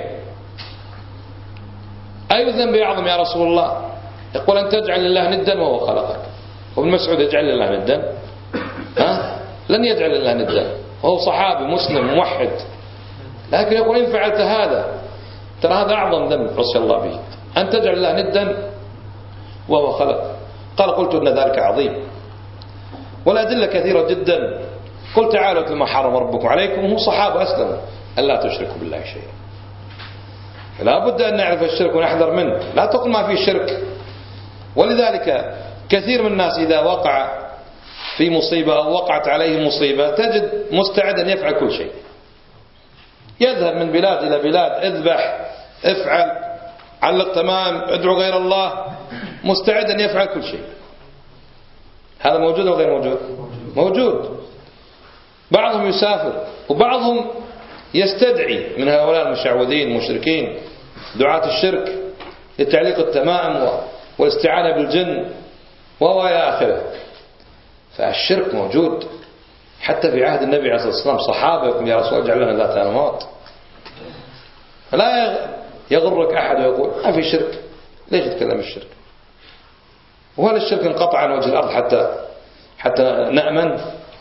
Speaker 1: أي ذنب أعظم يا رسول الله؟ يقول أن تجعل لله ندا وهو خلقك. وابن مسعود يجعل لله ندا؟ لن يجعل لله ندا، وهو صحابي مسلم موحد، لكن يقول إن فعلت هذا ترى هذا أعظم ذنب عصي الله به، أن تجعل الله ندا وهو خلق. قال قلت إن ذلك عظيم، والأدلة كثيرة جدا. قل تعالوا اتلوا ما حرم ربكم عليكم، وهم صحابة أسلموا ألا تشركوا بالله شيئا. فلا بد أن نعرف الشرك ونحذر منه، لا تقل ما فيه شرك. ولذلك كثير من الناس إذا وقع في مصيبة أو وقعت عليه مصيبة تجد مستعدا يفعل كل شيء، يذهب من بلاد إلى بلاد، اذبح، افعل، علق تمام، ادعو غير الله، مستعدا يفعل كل شيء. هذا موجود أو غير موجود؟ موجود. بعضهم يسافر، وبعضهم يستدعي من هؤلاء المشعوذين المشركين دعاة الشرك لتعليق التمائم والاستعانة بالجن وهو إلى آخره. فالشرك موجود حتى في عهد النبي عليه الصلاة والسلام. صحابة يقول يا رسول الله اجعل لنا ذات أنواط. فلا يغرك أحد ويقول ما في شرك، ليش تتكلم الشرك؟ وهل الشرك انقطع عن وجه الأرض حتى نأمن؟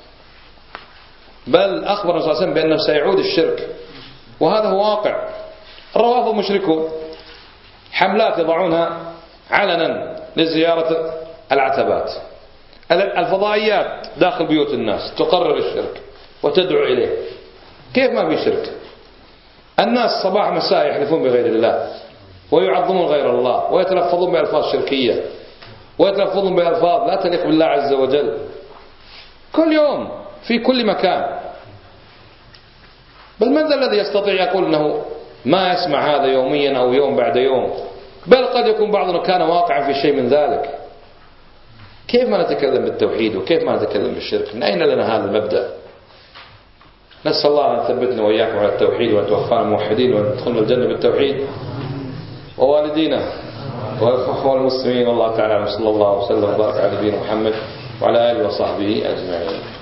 Speaker 1: بل أخبر صلى الله عليه وسلم بأنه سيعود الشرك، وهذا هو واقع. الروافض مشركون، حملات يضعونها علنا لزيارة العتبات، الفضائيات داخل بيوت الناس تقرر الشرك وتدعو إليه. كيف ما في شرك؟ الناس صباح مساء يحلفون بغير الله ويعظمون غير الله ويتلفظون بألفاظ شركية ويتلفظون بألفاظ لا تليق بالله عز وجل كل يوم في كل مكان. بل من ذا الذي يستطيع يقول أنه ما يسمع هذا يوميا أو يوم بعد يوم؟ بل قد يكون بعضنا كان واقعا في شيء من ذلك. كيف ما نتكلم بالتوحيد وكيف ما نتكلم بالشرك؟ من أين لنا هذا المبدأ؟ نسأل الله أن يثبتنا وإياكم على التوحيد وأن توفانا موحدين وأن ندخلنا الجنة بالتوحيد، ووالدينا والأخوة المسلمين. والله تعالى صلى الله وسلم وبارك على نبينا محمد وعلى آله وصحبه أجمعين.